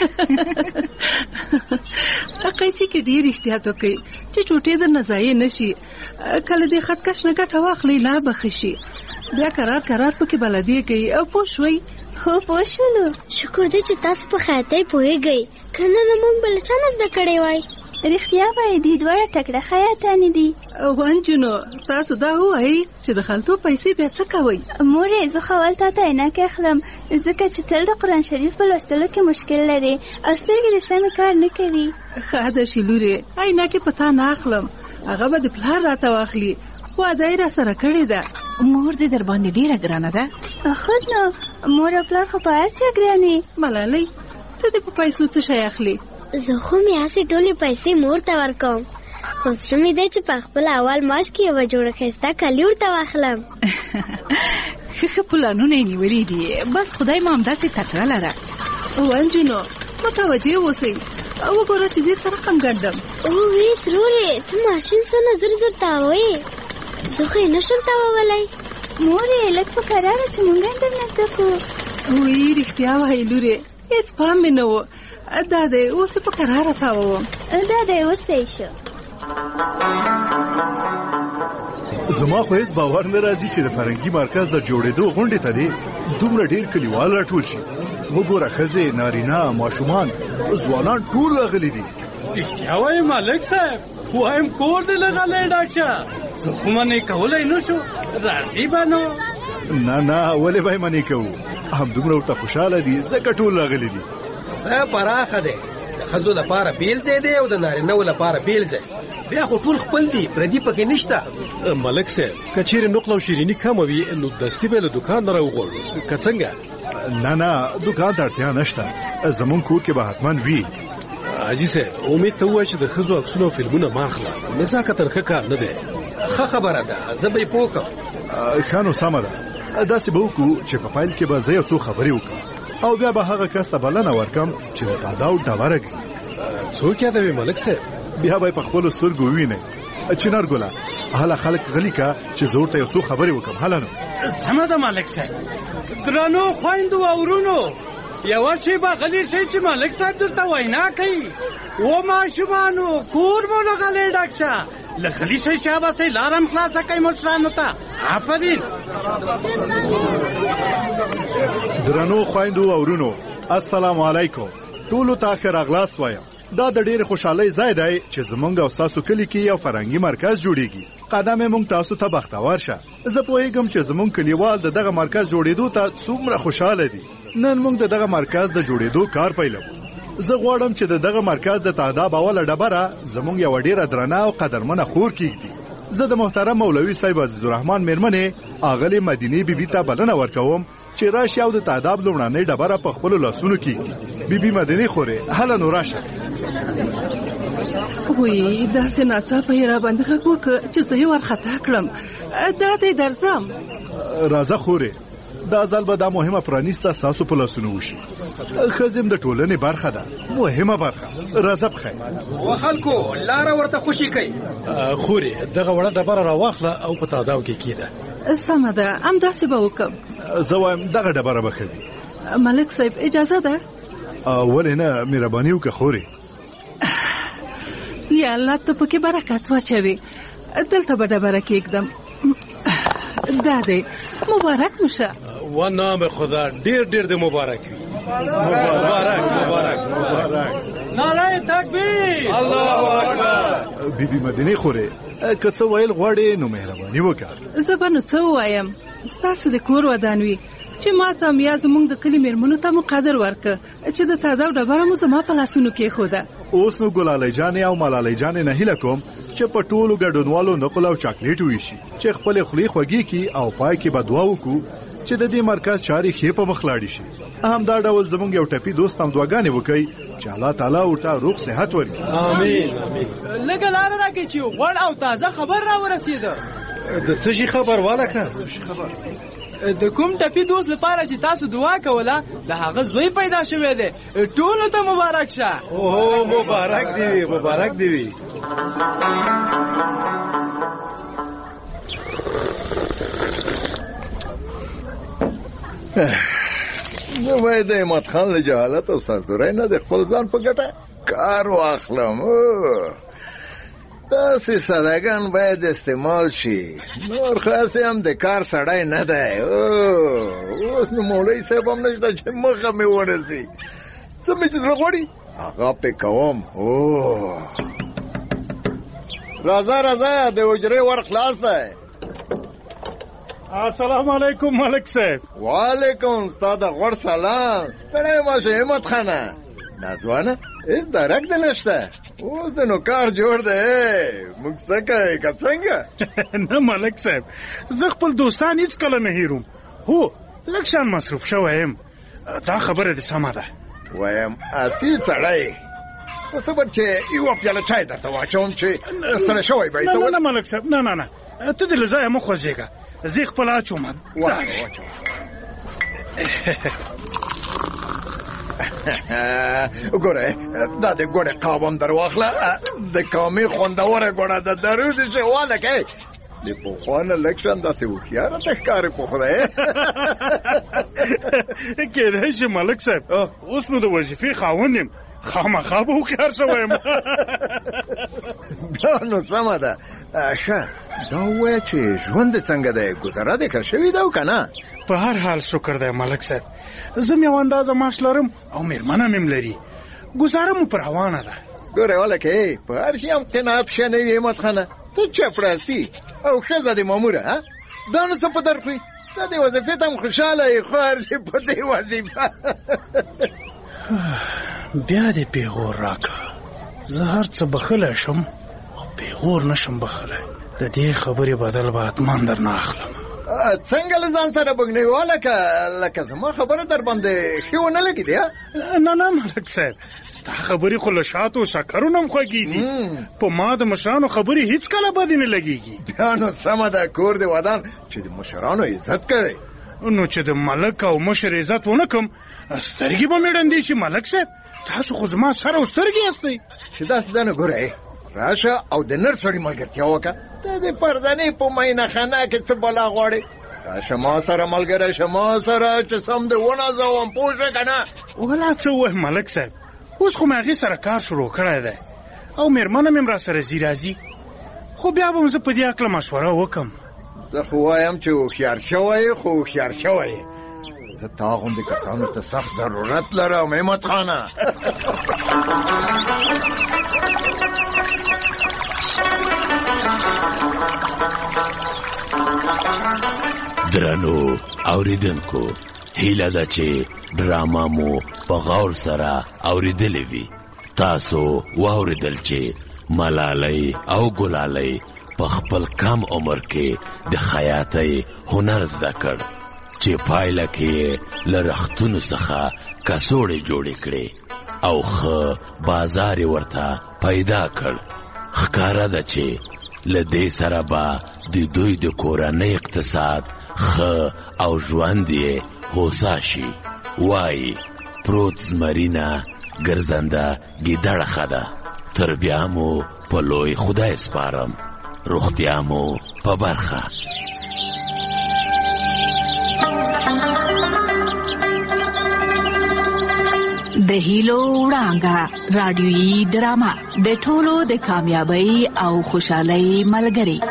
قیچي کې ډېر احتیاط وکئ چې ټوټې درنه ضایع نه شي. کله دې خطکش نه ګټه واخلئ لا به ښه شي. بیا قرار قرار پکې بلدیه کوي او پوه شوئ. هو پوه شولو. شکر دی چې تاسو په خیاطۍ پوهېږئ که نه نو موږ به له چا نه زده کړی وای. رښتیا وایي دوی دواړه تکړه خیاطانې دي. ونجونو تاسو دا ووایئ چې د خلطو پیسې بیا څه کوئ؟ مورې زه خو اول تا ته عینکې اخلم ځکه چې تل د قرآن شریف په لوستلو کې مشکل لري او سترګې دې سمې کار نه کوي. ښه ده چې لورې عینکې په تا نه اخلم. هغه به د پلار راته واخلي. واده یې راسره کړې ده. مور دې در باندې ډېره ګرانه ده. خود نو مور او پلار خو په هر چا ګران وي. ملالۍ ته دې په پیسو څه شی اخلي؟ زه خو مې هسې ټولې پیسې مور ته ورکوم خو زړه مې دی چې په خپل اول معاش کې یوه جوړه ښایسته کالي ورته واخلم. ښه ښه پلانونه یې نیولي دي، بس خدای مو همداسې تکړه لره. ونجونو متوجه اوسئ، وګوره چې زه سره کم ګڼدم. اوه ترورې ته ماشین څونه زر زر تاوې، زه خو یې نشم تاوولی. مورې لږ په کراره چې مونږ هم درنه زده کړو. وایي رښتیا وایي لورې، هېڅ پام مې نه و. دا دی اوس په کراره تاووم. دا دی اوس صحیح شو. زما خو هیڅ باور نه راځي چې د فرنګي مرکز د جوړېدو غونډې ته دی دومره ډېر کلیوال راټول شي. وګوره ښځې، نارینه، ماشومان، ځوانان ټول راغلي دي. رښتیا وایي ملک صاحب، وایم کور دې له غلی ډک شه. زه خو منې کولی نه شو، راځي به نو. نه نه ولې به یې منې کوو؟ همدومره ورته خوشحاله دي ځکه ټول راغلي دي. ځای پراخه دی، د ښځو لپاره بیل ځای دی او د نارینهو لپاره بیل ځای. بیا خو ټول خپل دي، پردي پکې نشته. ملک صاحب که چیرې نقل او شیریني کمه وي نو دستي به له دوکان نه راوغواړو که څنګه؟ نه نه دوکان ته اړتیا نشته، زمونږ کور کې به حتما وي. حاجي صاحب امید ته ووایه چې د ښځو عکسونه او فلمونه مه اخله، نزاکتن ښه کار نه دی. ښه خبره ده، زه به یې پوه کړم. ښه نو سمه ده، داسې به وکړو چې په پیل کې به زه یو څو خبرې وکړم او بیا به هغه کس ته بلنه ورکړم چې د تاداو ډبره کړي. څوک یادوي ملک صاحب؟ بیا به یې په خپلو سترګو ووینئ. چنار ګله هله خلک غلي که چې زه ورته یو څو خبرې وکړم. هله نو سمه ده ملک صاحب. درنو خویندو او ورونو، یوه شیبه غلی شئ چې ملک صاحب درته وینا کوي. و ماشومانو کور مو له غلی ډک شه، له غلی شئ شاباسئ، لاره هم خلاصه کوئ مشرانو ته. آفرین. درنو خویندو او ورونو، السلام علیکم. ټولو ته ښه راغلاست وایم. دا د ډېرې خوشحالۍ ځای دی چې زمونږ او ستاسو کلي کې یو فرهنګي مرکز جوړیږي. قدم یې موږ تاسو ته بختور شه. زه پوهېږم چې زمونږ کلیوال د دغه مرکز جوړېدو ته څومره خوشحاله دي. نن موږ د دغه مرکز د جوړېدو کار پیلوو. زه غواړم چې د دغه مرکز د تاداب اوله ډبره زمونږ یوه ډېره درنه او قدرمنه خور کېږدي. زه د محترم مولوي صاحب عزیزالرحمن مېرمنې اغلې مدینې بیبي ته بلنه ورکوم چې راشي او د تاداب لومړنۍ ډبره په خپلو لاسونو کېږدي. بیبي مدینې خورې، هله نو راشه. وایي داسې ناڅاپه یې راباندې غږ وکړه چې زه یې وارخطا کړم. دا دی درځم. راځه خورې، دا ځل به دا مهمه پرانیسته ستاسو په لاسونو وشي. ښځې د ټولنې برخه ده، مهمه برخه. راځه بخیر. و خلکو لاره ورته خوشي کوي. خورې دغه وړه ډبره راواخله او په تاداو کې کېده. سمه ده، همداسې به وکړم. زه وایم دغه ډبره به ښه وي. ملک صاحب اجازه ده؟ ولې نه، مهرباني وکړه خورې. یا الله ته پکې برکت واچوي. دلته به ډبره کېږدم. دا دی مبارک مشه. و نام خدا ډیر ډیر دې مبارک وي. مبارک مبارک مبارک. نعره تکبیر، الله اکبر. بیبي مدینې خورې که څه ویل غواړې نو مهرباني وکړه. زه به نو څه ووایم، ستاسو د کور ودان وي چې ما ته هم یا زموږ د کلي مېرمنو ته مو قدر ورکړه چې د تاداو ډبره مو زما په لاسونو کېښوده. اوس نو ګلالۍ جانې او ملالۍ جانې نه هیله کوم چې په ټولو ګډونوالو نقل او چاکلیټ ویشي چې خپلې خولې خوږې کړي او پای کې به دعا وکړو چې د دې مرکز چارې ښې په مخ لاړې شي. همدا ډول زموږ یو ټپي دوست هم دعاګانې وکړي چې الله تعالی ورته روغ صحت ورکړي. امین امین. لږه لاره راکړئ چې غوړ او تازه خبر راورسېده. د څه شي خبر والکه؟ د کوم ټپي دوست لپاره چې تاسو دعا کوله د هغه زوی پیدا شوی دی. ټولو ته مبارک شه. اوه مبارک دی وي، مبارک دی وي. زه باید د احمد خان له جهالت او سرزورۍ نه د خپل ځان په ګټه کار واخلم. داسې سادهګان باید استعمال شي. نور خاصې هم د کار سړی نه دی. اوس نو مولوي صاحب هم نشته چې مخه مې ورسي. څه مې چې زړه غواړي هغه پې کوم. راځه راځه، د حجرې ور خلاص دی. السلام علیکم ملک صاحب. وعلیکم. ستا د غوړ سلام. ستړی مه شو همت خانه. نازوانه هېڅ درک دې نشته. اوس د نو کار جوړ دی. موږ څه کوې که څنګه؟ نه ملک صاحب، زه خپل دوستان هېڅکله نه هېروم. هو لږ شان مصروف شوی یم. دا خبره دې سمه ده. وایم اصیل سړی صبر چې یو پیاله چای درته واچوم چې ستړی شوی به نه نه نه ملک صاحب نه نه نه ته دې له ځایه مه خوځېږه زه یې خپل اچوم واچوه ګوره دا د ګوړې قاب هم در واخله د کامې خوندوره ګوړه ده درود چې والکه د پخوانه لږ شان داسې هوښیاره ته ښکارې په خدای کېدای شي ملک صاحب اوس نو د وظیفې خاوند یم خامخا به هوښیار شوی یم بیا نو سمه ده ښه دا ووایه چې ژوند دې څنګه دی ګذره دې ښه شوي ده او که نه په هر حال شکر دی ملک صاحب زه م یو اندازه معاش لرم او مېرمنه مې م لري ګزاره مو په روانه ده ګوره ولکې په هر شي هم قناعت ښه نه وي همت خانه ته چپړاسي او ښځه دې ماموره دا نو څه په در کړي ته دې وظیفې ته هم خوشحاله یې خو هر شي په دې وظیفه بیا دې پیغور راکړه زه هر څه بخلی شم خو پیغور نه شم بخلی د دې خبرې بدل به حتمان در نه اخلم څنګه له ځان سره بګنیوا لکه لکه زما خبره در باندې ښې ونه لګېدې نه نه ملک صاحب ستا خبرې خو له شاتو سکرو نه هم خوږې دي په ما د مشرانو خبرې هېڅکله بدې نه لګېږي بیا نو سمه ده کور دې ودان چې د مشرانو عزت کوي نو چې د ملک او مشر عزت ونه کړم سترګې به مې ړندې شي ملک صاحب تاسو خو زما سر او سترګې یاستئ چې داسې ده نو ګوره راشه او د نر سړي ملګرتیا وکړه ته د پردنې په مینه خانه کې څه بلا غواړې راشه ما سره ملګری شه ما سره چې سم دې ونازوم پوه شوې که نه ولا څه ووایم ملک صاحب اوس خو مې هغې سره کار شروع کړی دی او مېرمنه مې هم را سره ځي راځي خو بیا به م زه په دې هکله مشوره وکړم زه خو وایم چې هوښیار شوی خو هوښیار شوی زه تا غوندې کسانو ته سخت ضرورت لرم همت خانه درنو اوریدونکو هیله ده چې ډراما مو په غور سره اوریدلې وي تاسو واوریدل چې ملالۍ او ګلالۍ په خپل کم عمر کې د خیاطۍ هنر زده کړ چې پایله کې له رختونو څخه کڅوړې جوړې کړې او ښه بازار یې ورته پیدا کړ ښکاره ده چې له دې سره به د دوی د کورنۍ اقتصاد ښه او ژوند یې هوسا شي وایي پروت زمرینه ګرځنده ګیدړه ښه ده تر بیا مو په لوی خدای سپارم روغتیا مو په برخه د هیلو وړانګه رادیویي ډرامه د ټولو د کامیابی او خوشحالۍ ملګری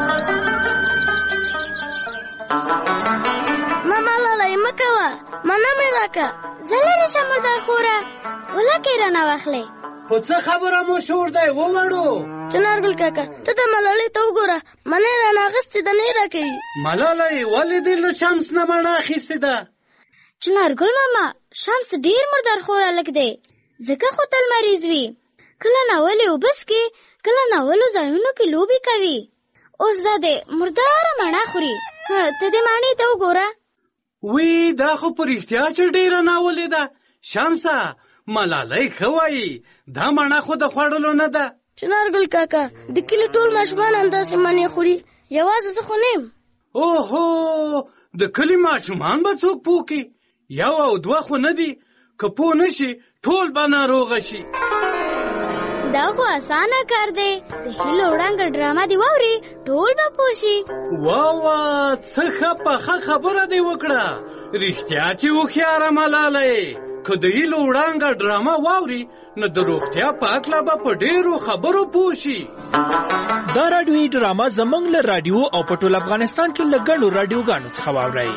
ماما لاله مکوه مانا مې راکه زلل شمر د خوره ولکه رانه واخلې په څه خبره مو شور دی ووړو چنارګل کاکا ته د ملالۍ ته وګوره منې رانه اغستې ده نه راکوي ملالۍ ولې دې له شمس نه مڼه اخیستې ده چنارګل ماما شمس ډیر مردار خور هلک دی ځکه خو تل مریض وي کله ناولې اوبه څښي کله ناولو ځایونو کې لوبې کوي اوس دا دی مرداره مڼه خوري ته دې مڼې ته وګوره وی دا خو په رښتیا چې ډیره ناولې ده شمسه ملالۍ ښه وایي دا مڼه خو د خوړلو نه ده چنارګل کاکا د کلي ټول ماشومان همداسې مڼې خوري یوازې زه خو نه یم اوهو د کلي ماشومان به څوک پوه کړي یو او دوه خو نه دي که پوه نه شي ټول به ناروغه شي دا خو اسانه کار دی د هیلو وړانګه ډرامه دې واوري ټول به پوه شي واه څه ښه پخه خبره دې وکړه رښتیا چې هوښیاره ملالۍ که د هیلو وړانګه ډرامه واوري نو د روغتیا په هکله به په ډېرو خبرو پوه شي دا راډیویي ډرامه زموږ له راډیو او په ټول افغانستان کې له ګڼو راډیوګانو څخه واورئ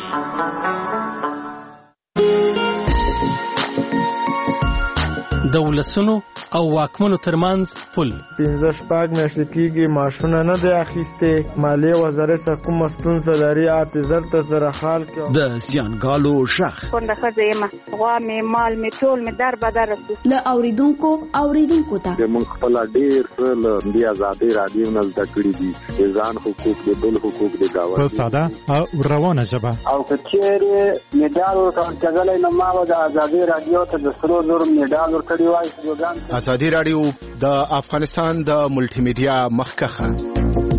د ولسونو او واکمنو ترمنځ پل پنځه شپږ میاشتې کېږي معاشونه نه دی اخیستې مالیې وزارت څخه کومه ستونزه لري حافظر ته سره حال کې د زیانګالو غږ کونډه ښځه یم غوا مې مال مې ټول مې در بدر رسو له اوریدونکو اوریدونکو ته موږ خپل ډېر څه له دې ازادۍ راډیو نه زده کړي دي د ځان حقوق د بل حقوق د گاونډي په ساده او روانه ژبه او که چېرې مډال ورکول کېدلی نو ما به د ازادۍ راډیو ته د سرو زرو مډال ورکړی نړیوال استودیوګان ازادي رادیو د افغانستان د ملټي میډیا مخکخه